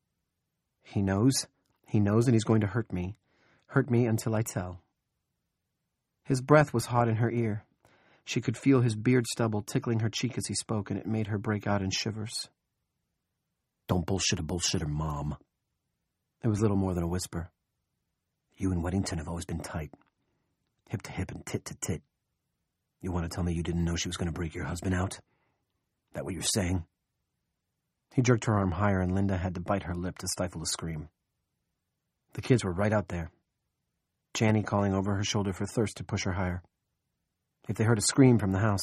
He knows, and he's going to hurt me until I tell. His breath was hot in her ear. She could feel his beard stubble tickling her cheek as he spoke, and it made her break out in shivers. Don't bullshit a bullshitter, Mom. It was little more than a whisper. You and Weddington have always been tight. Hip to hip and tit to tit. You want to tell me you didn't know she was going to break your husband out? That what you're saying? He jerked her arm higher, and Linda had to bite her lip to stifle a scream. The kids were right out there. Janny calling over her shoulder for Thirst to push her higher. If they heard a scream from the house.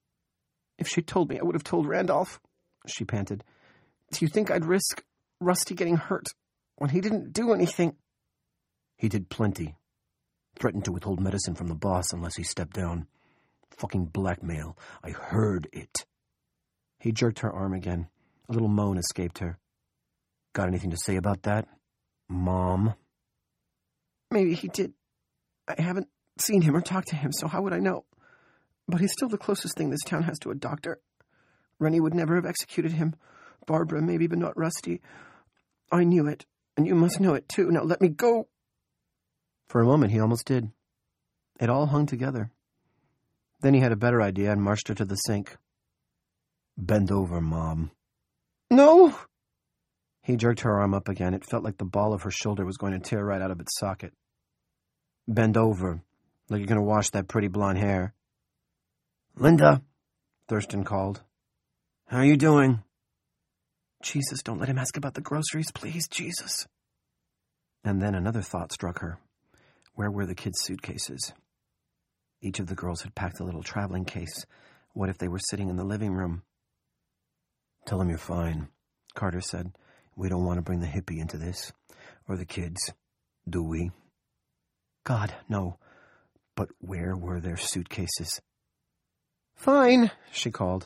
If she'd told me, I would have told Randolph, she panted. Do you think I'd risk Rusty getting hurt when he didn't do anything? He did plenty. Threatened to withhold medicine from the boss unless he stepped down. Fucking blackmail. I heard it. He jerked her arm again. A little moan escaped her. Got anything to say about that, Mom? Maybe he did. I haven't seen him or talked to him, so how would I know? But he's still the closest thing this town has to a doctor. Rennie would never have executed him. Barbara, maybe, but not Rusty. I knew it, and you must know it, too. Now let me go. For a moment, he almost did. It all hung together. Then he had a better idea and marched her to the sink. Bend over, Mom. No! He jerked her arm up again. It felt like the ball of her shoulder was going to tear right out of its socket. Bend over, like you're going to wash that pretty blonde hair. Linda, Thurston called. How are you doing? Jesus, don't let him ask about the groceries, please, Jesus. And then another thought struck her. Where were the kids' suitcases? Each of the girls had packed a little traveling case. What if they were sitting in the living room? Tell them you're fine, Carter said. We don't want to bring the hippie into this. Or the kids. Do we? God, no. But where were their suitcases? Fine, she called.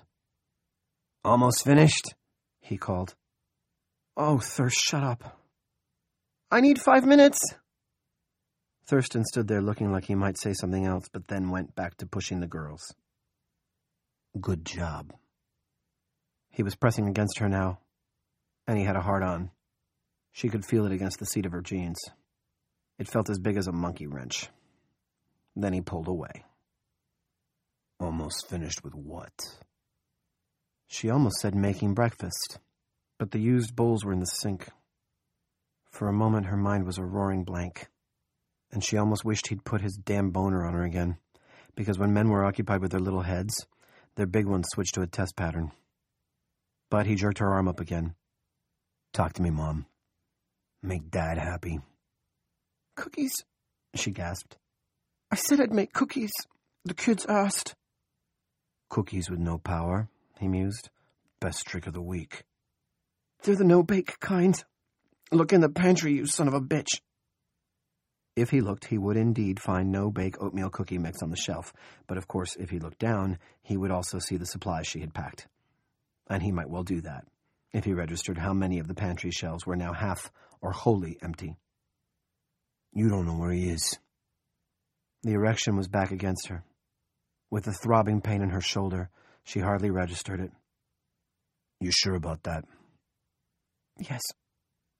Almost finished, he called. Oh, Thirst, shut up. I need 5 minutes. Thurston stood there looking like he might say something else, but then went back to pushing the girls. Good job. He was pressing against her now, and he had a hard-on. She could feel it against the seat of her jeans. It felt as big as a monkey wrench. Then he pulled away. Almost finished with what? She almost said making breakfast, but the used bowls were in the sink. For a moment, her mind was a roaring blank, and she almost wished he'd put his damn boner on her again, because when men were occupied with their little heads, their big ones switched to a test pattern. But he jerked her arm up again. Talk to me, Mom. Make Dad happy. Cookies, she gasped. I said I'd make cookies. The kids asked. Cookies with no power, he mused. Best trick of the week. They're the no-bake kind. Look in the pantry, you son of a bitch. If he looked, he would indeed find no-bake oatmeal cookie mix on the shelf. But of course, if he looked down, he would also see the supplies she had packed. And he might well do that, if he registered how many of the pantry shelves were now half or wholly empty. You don't know where he is. The erection was back against her. With the throbbing pain in her shoulder, she hardly registered it. You sure about that? Yes,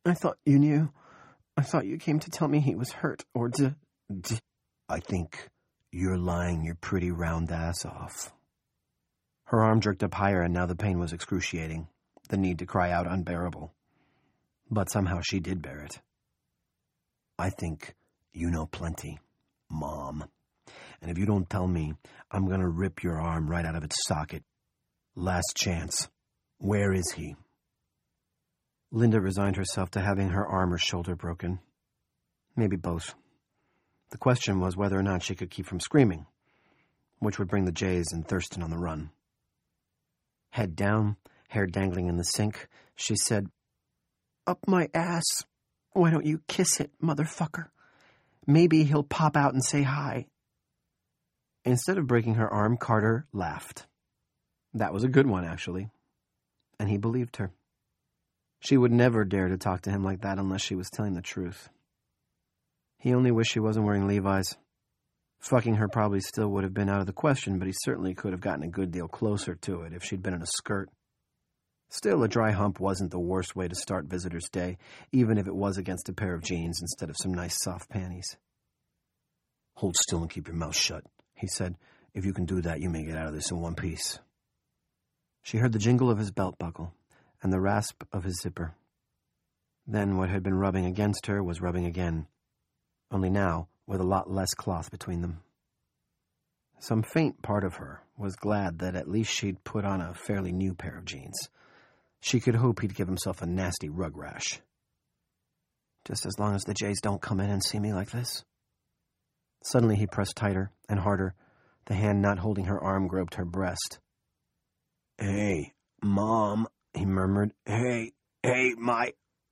I thought you knew. I thought you came to tell me he was hurt, or I think you're lying your pretty round ass off. Her arm jerked up higher, and now the pain was excruciating, the need to cry out unbearable. But somehow she did bear it. I think you know plenty, Mom. And if you don't tell me, I'm going to rip your arm right out of its socket. Last chance. Where is he? Linda resigned herself to having her arm or shoulder broken. Maybe both. The question was whether or not she could keep from screaming, which would bring the Jays and Thurston on the run. Head down, hair dangling in the sink, she said, "Up my ass. Why don't you kiss it, motherfucker? Maybe he'll pop out and say hi." Instead of breaking her arm, Carter laughed. That was a good one, actually. And he believed her. She would never dare to talk to him like that unless she was telling the truth. He only wished she wasn't wearing Levi's. Fucking her probably still would have been out of the question, but he certainly could have gotten a good deal closer to it if she'd been in a skirt. Still, a dry hump wasn't the worst way to start visitor's day, even if it was against a pair of jeans instead of some nice soft panties. Hold still and keep your mouth shut, he said. If you can do that, you may get out of this in one piece. She heard the jingle of his belt buckle and the rasp of his zipper. Then what had been rubbing against her was rubbing again, only now with a lot less cloth between them. Some faint part of her was glad that at least she'd put on a fairly new pair of jeans. She could hope he'd give himself a nasty rug rash. Just as long as the Jays don't come in and see me like this. Suddenly he pressed tighter and harder. The hand not holding her arm groped her breast. "Hey, Mom," he murmured. Hey, my...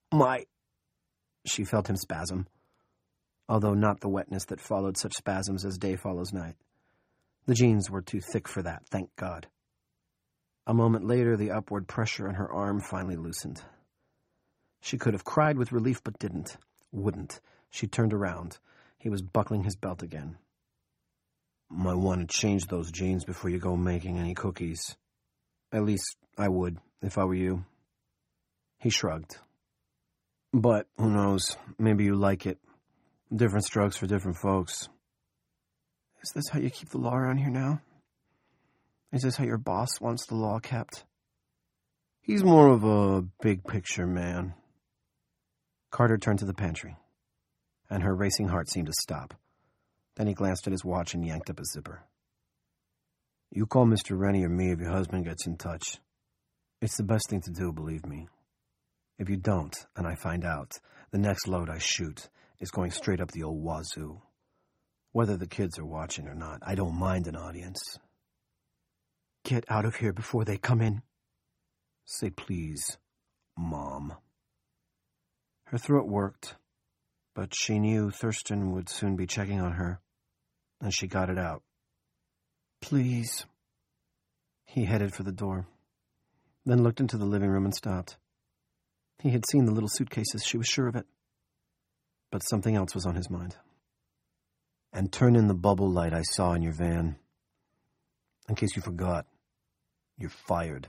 She felt him spasm, although not the wetness that followed such spasms as day follows night. The jeans were too thick for that, thank God. A moment later, the upward pressure on her arm finally loosened. She could have cried with relief, but wouldn't. She turned around. He was buckling his belt again. "Might want to change those jeans before you go making any cookies." "At least I would, if I were you." He shrugged. "But, who knows, maybe you like it. Different strokes for different folks." "Is this how you keep the law around here now? Is this how your boss wants the law kept?" "He's more of a big-picture man." Carter turned to the pantry, and her racing heart seemed to stop. Then he glanced at his watch and yanked up his zipper. "You call Mr. Rennie or me if your husband gets in touch. It's the best thing to do, believe me. If you don't, and I find out, the next load I shoot is going straight up the old wazoo. Whether the kids are watching or not, I don't mind an audience." "Get out of here before they come in." "Say please, Mom." Her throat worked, but she knew Thurston would soon be checking on her, and she got it out. "Please." He headed for the door, then looked into the living room and stopped. He had seen the little suitcases, she was sure of it. But something else was on his mind. "And turn in the bubble light I saw in your van. In case you forgot, you're fired."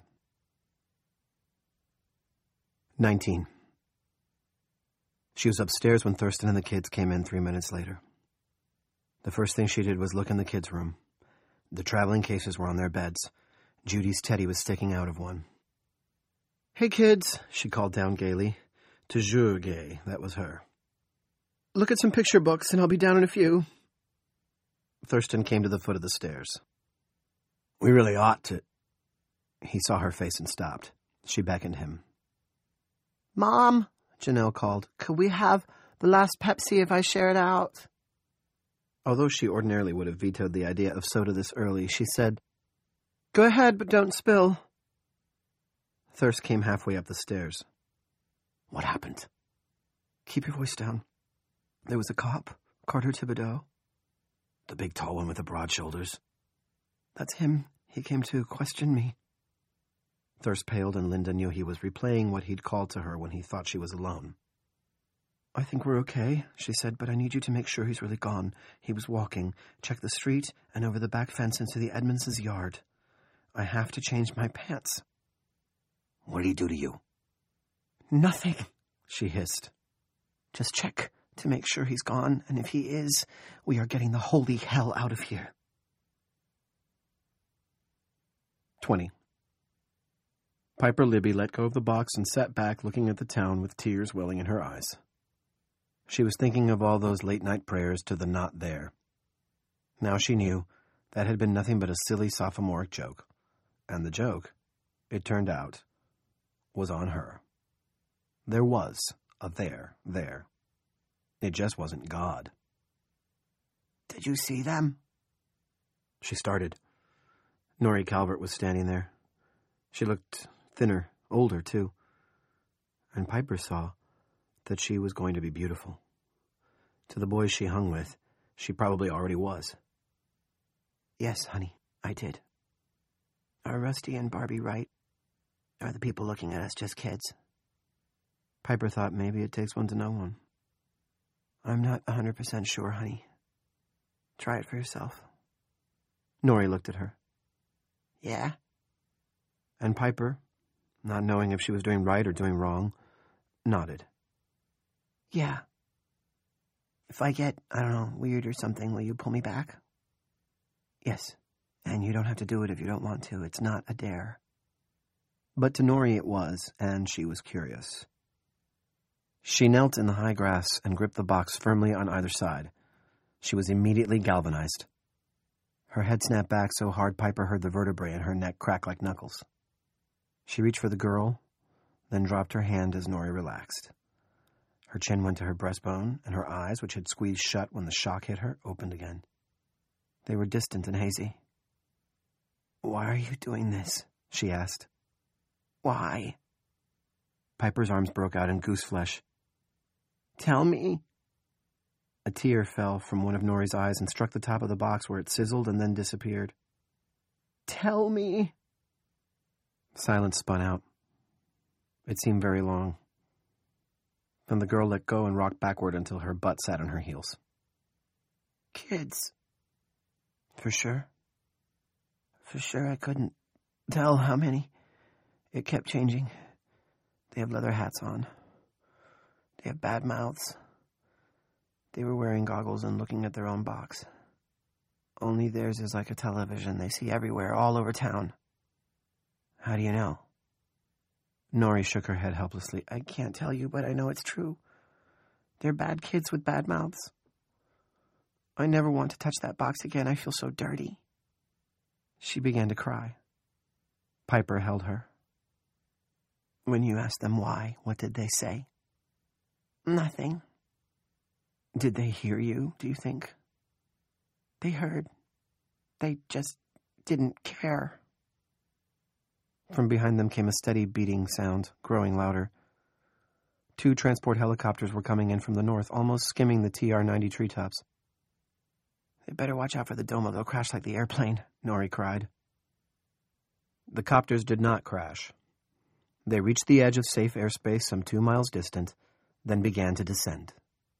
19. She was upstairs when Thurston and the kids came in 3 minutes later. The first thing she did was look in the kids' room. The traveling cases were on their beds. Judy's teddy was sticking out of one. "Hey, kids," she called down gaily. Toujours gay, that was her. "Look at some picture books, and I'll be down in a few." Thurston came to the foot of the stairs. "We really ought to..." He saw her face and stopped. She beckoned him. "Mom," Janelle called, "could we have the last Pepsi if I share it out?" Although she ordinarily would have vetoed the idea of soda this early, she said, "Go ahead, but don't spill." Thirst came halfway up the stairs. "What happened?" "Keep your voice down. There was a cop, Carter Thibodeau." "The big tall one with the broad shoulders?" "That's him. He came to question me." Thirst paled, and Linda knew he was replaying what he'd called to her when he thought she was alone. "I think we're okay," she said, "but I need you to make sure he's really gone. He was walking. Check the street and over the back fence into the Edmonds' yard. I have to change my pants." "What did he do to you?" "Nothing," she hissed. Just check to make sure he's gone, and if he is, we are getting the holy hell out of here. 20. Piper Libby let go of the box and sat back looking at the town with tears welling in her eyes. She was thinking of all those late-night prayers to the not there. Now she knew that had been nothing but a silly sophomoric joke. And the joke, it turned out, was on her. There was a there. It just wasn't God. Did you see them? She started. Norrie Calvert was standing there. She looked thinner, older, too. And Piper saw that she was going to be beautiful. To the boys she hung with, she probably already was. Yes, honey, I did. Are Rusty and Barbie right? Are the people looking at us just kids? Piper thought maybe it takes one to know one. I'm not 100% sure, honey. Try it for yourself. Norrie looked at her. Yeah? And Piper, not knowing if she was doing right or doing wrong, nodded. Yeah. If I get, weird or something, will you pull me back? Yes. And you don't have to do it if you don't want to. It's not a dare. But to Norrie it was, and she was curious. She knelt in the high grass and gripped the box firmly on either side. She was immediately galvanized. Her head snapped back so hard Piper heard the vertebrae in her neck crack like knuckles. She reached for the girl, then dropped her hand as Norrie relaxed. Her chin went to her breastbone, and her eyes, which had squeezed shut when the shock hit her, opened again. They were distant and hazy. Why are you doing this? She asked. Why? Piper's arms broke out in goose flesh. Tell me. A tear fell from one of Norrie's eyes and struck the top of the box where it sizzled and then disappeared. Tell me. Silence spun out. It seemed very long. Then the girl let go and rocked backward until her butt sat on her heels. Kids. For sure? For sure I couldn't tell how many. It kept changing. They have leather hats on. They have bad mouths. They were wearing goggles and looking at their own box. Only theirs is like a television they see everywhere, all over town. How do you know? Norrie shook her head helplessly. I can't tell you, but I know it's true. They're bad kids with bad mouths. I never want to touch that box again. I feel so dirty. She began to cry. Piper held her. When you asked them why, what did they say? Nothing. Did they hear you, do you think? They heard. They just didn't care. From behind them came a steady beating sound, growing louder. 2 transport helicopters were coming in from the north, almost skimming the TR-90 treetops. They better watch out for the dome or they'll crash like the airplane, Norrie cried. The copters did not crash. They reached the edge of safe airspace some 2 miles distant, then began to descend.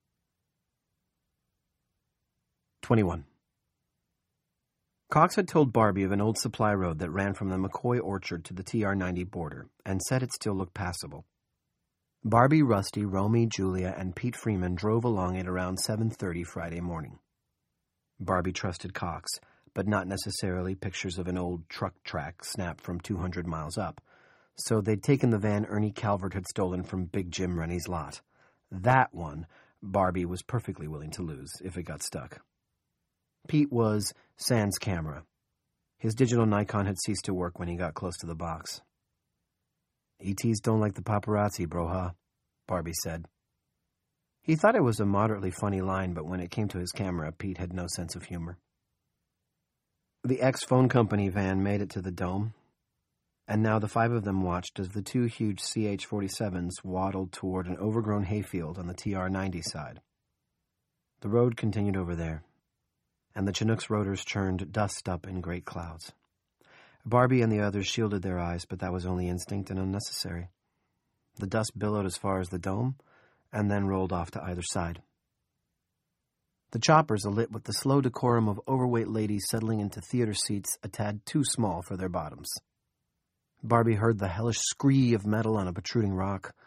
21. Cox had told Barbie of an old supply road that ran from the McCoy orchard to the TR-90 border, and said it still looked passable. Barbie, Rusty, Romy, Julia, and Pete Freeman drove along it around 7:30 Friday morning. Barbie trusted Cox, but not necessarily pictures of an old truck track snapped from 200 miles up, so they'd taken the van Ernie Calvert had stolen from Big Jim Rennie's lot. That one, Barbie was perfectly willing to lose if it got stuck. Pete was sans camera. His digital Nikon had ceased to work when he got close to the box. ETs don't like the paparazzi, broha, Barbie said. He thought it was a moderately funny line, but when it came to his camera, Pete had no sense of humor. The ex-phone company van made it to the dome, and now the 5 of them watched as the 2 huge CH-47s waddled toward an overgrown hayfield on the TR-90 side. The road continued over there, and the Chinook's rotors churned dust up in great clouds. Barbie and the others shielded their eyes, but that was only instinct and unnecessary. The dust billowed as far as the dome, and then rolled off to either side. The choppers alit with the slow decorum of overweight ladies settling into theater seats a tad too small for their bottoms. Barbie heard the hellish scree of metal on a protruding rock,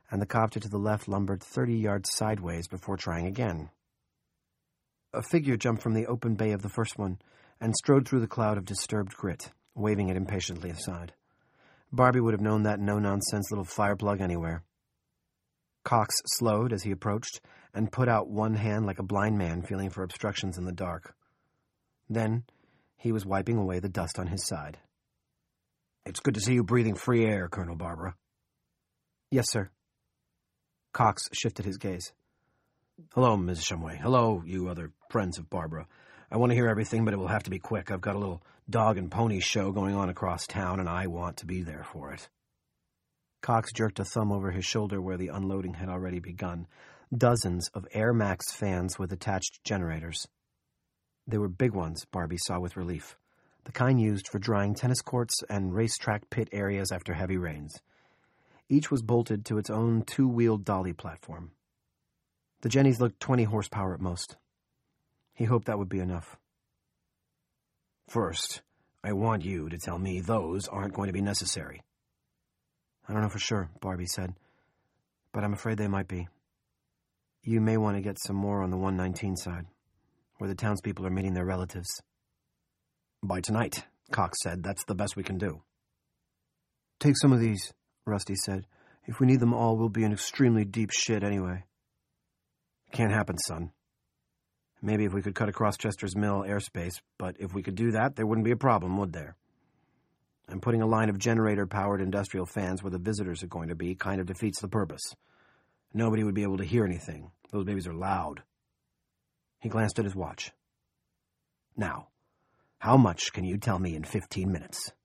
and the copter to the left lumbered 30 yards sideways before trying again. A figure jumped from the open bay of the first one and strode through the cloud of disturbed grit, waving it impatiently aside. Barbie would have known that no-nonsense little fireplug anywhere. Cox slowed as he approached and put out one hand like a blind man feeling for obstructions in the dark. Then he was wiping away the dust on his side. "It's good to see you breathing free air, Colonel Barbara." "Yes, sir." Cox shifted his gaze. "Hello, Ms. Shumway. Hello, you other friends of Barbara. I want to hear everything, but it will have to be quick. I've got a little dog and pony show going on across town, and I want to be there for it." Cox jerked a thumb over his shoulder where the unloading had already begun. Dozens of Air Max fans with attached generators. They were big ones, Barbie saw with relief. The kind used for drying tennis courts and racetrack pit areas after heavy rains. Each was bolted to its own two-wheeled dolly platform. The Jennies looked 20 horsepower at most. He hoped that would be enough. "First, I want you to tell me those aren't going to be necessary." "I don't know for sure," Barbie said, "but I'm afraid they might be. You may want to get some more on the 119 side, where the townspeople are meeting their relatives." "By tonight," Cox said. "That's the best we can do." "Take some of these," Rusty said. "If we need them all, we'll be in extremely deep shit anyway." "Can't happen, son. Maybe if we could cut across Chester's Mill airspace, but if we could do that, there wouldn't be a problem, would there? And putting a line of generator-powered industrial fans where the visitors are going to be kind of defeats the purpose. Nobody would be able to hear anything. Those babies are loud." He glanced at his watch. "Now, how much can you tell me in 15 minutes?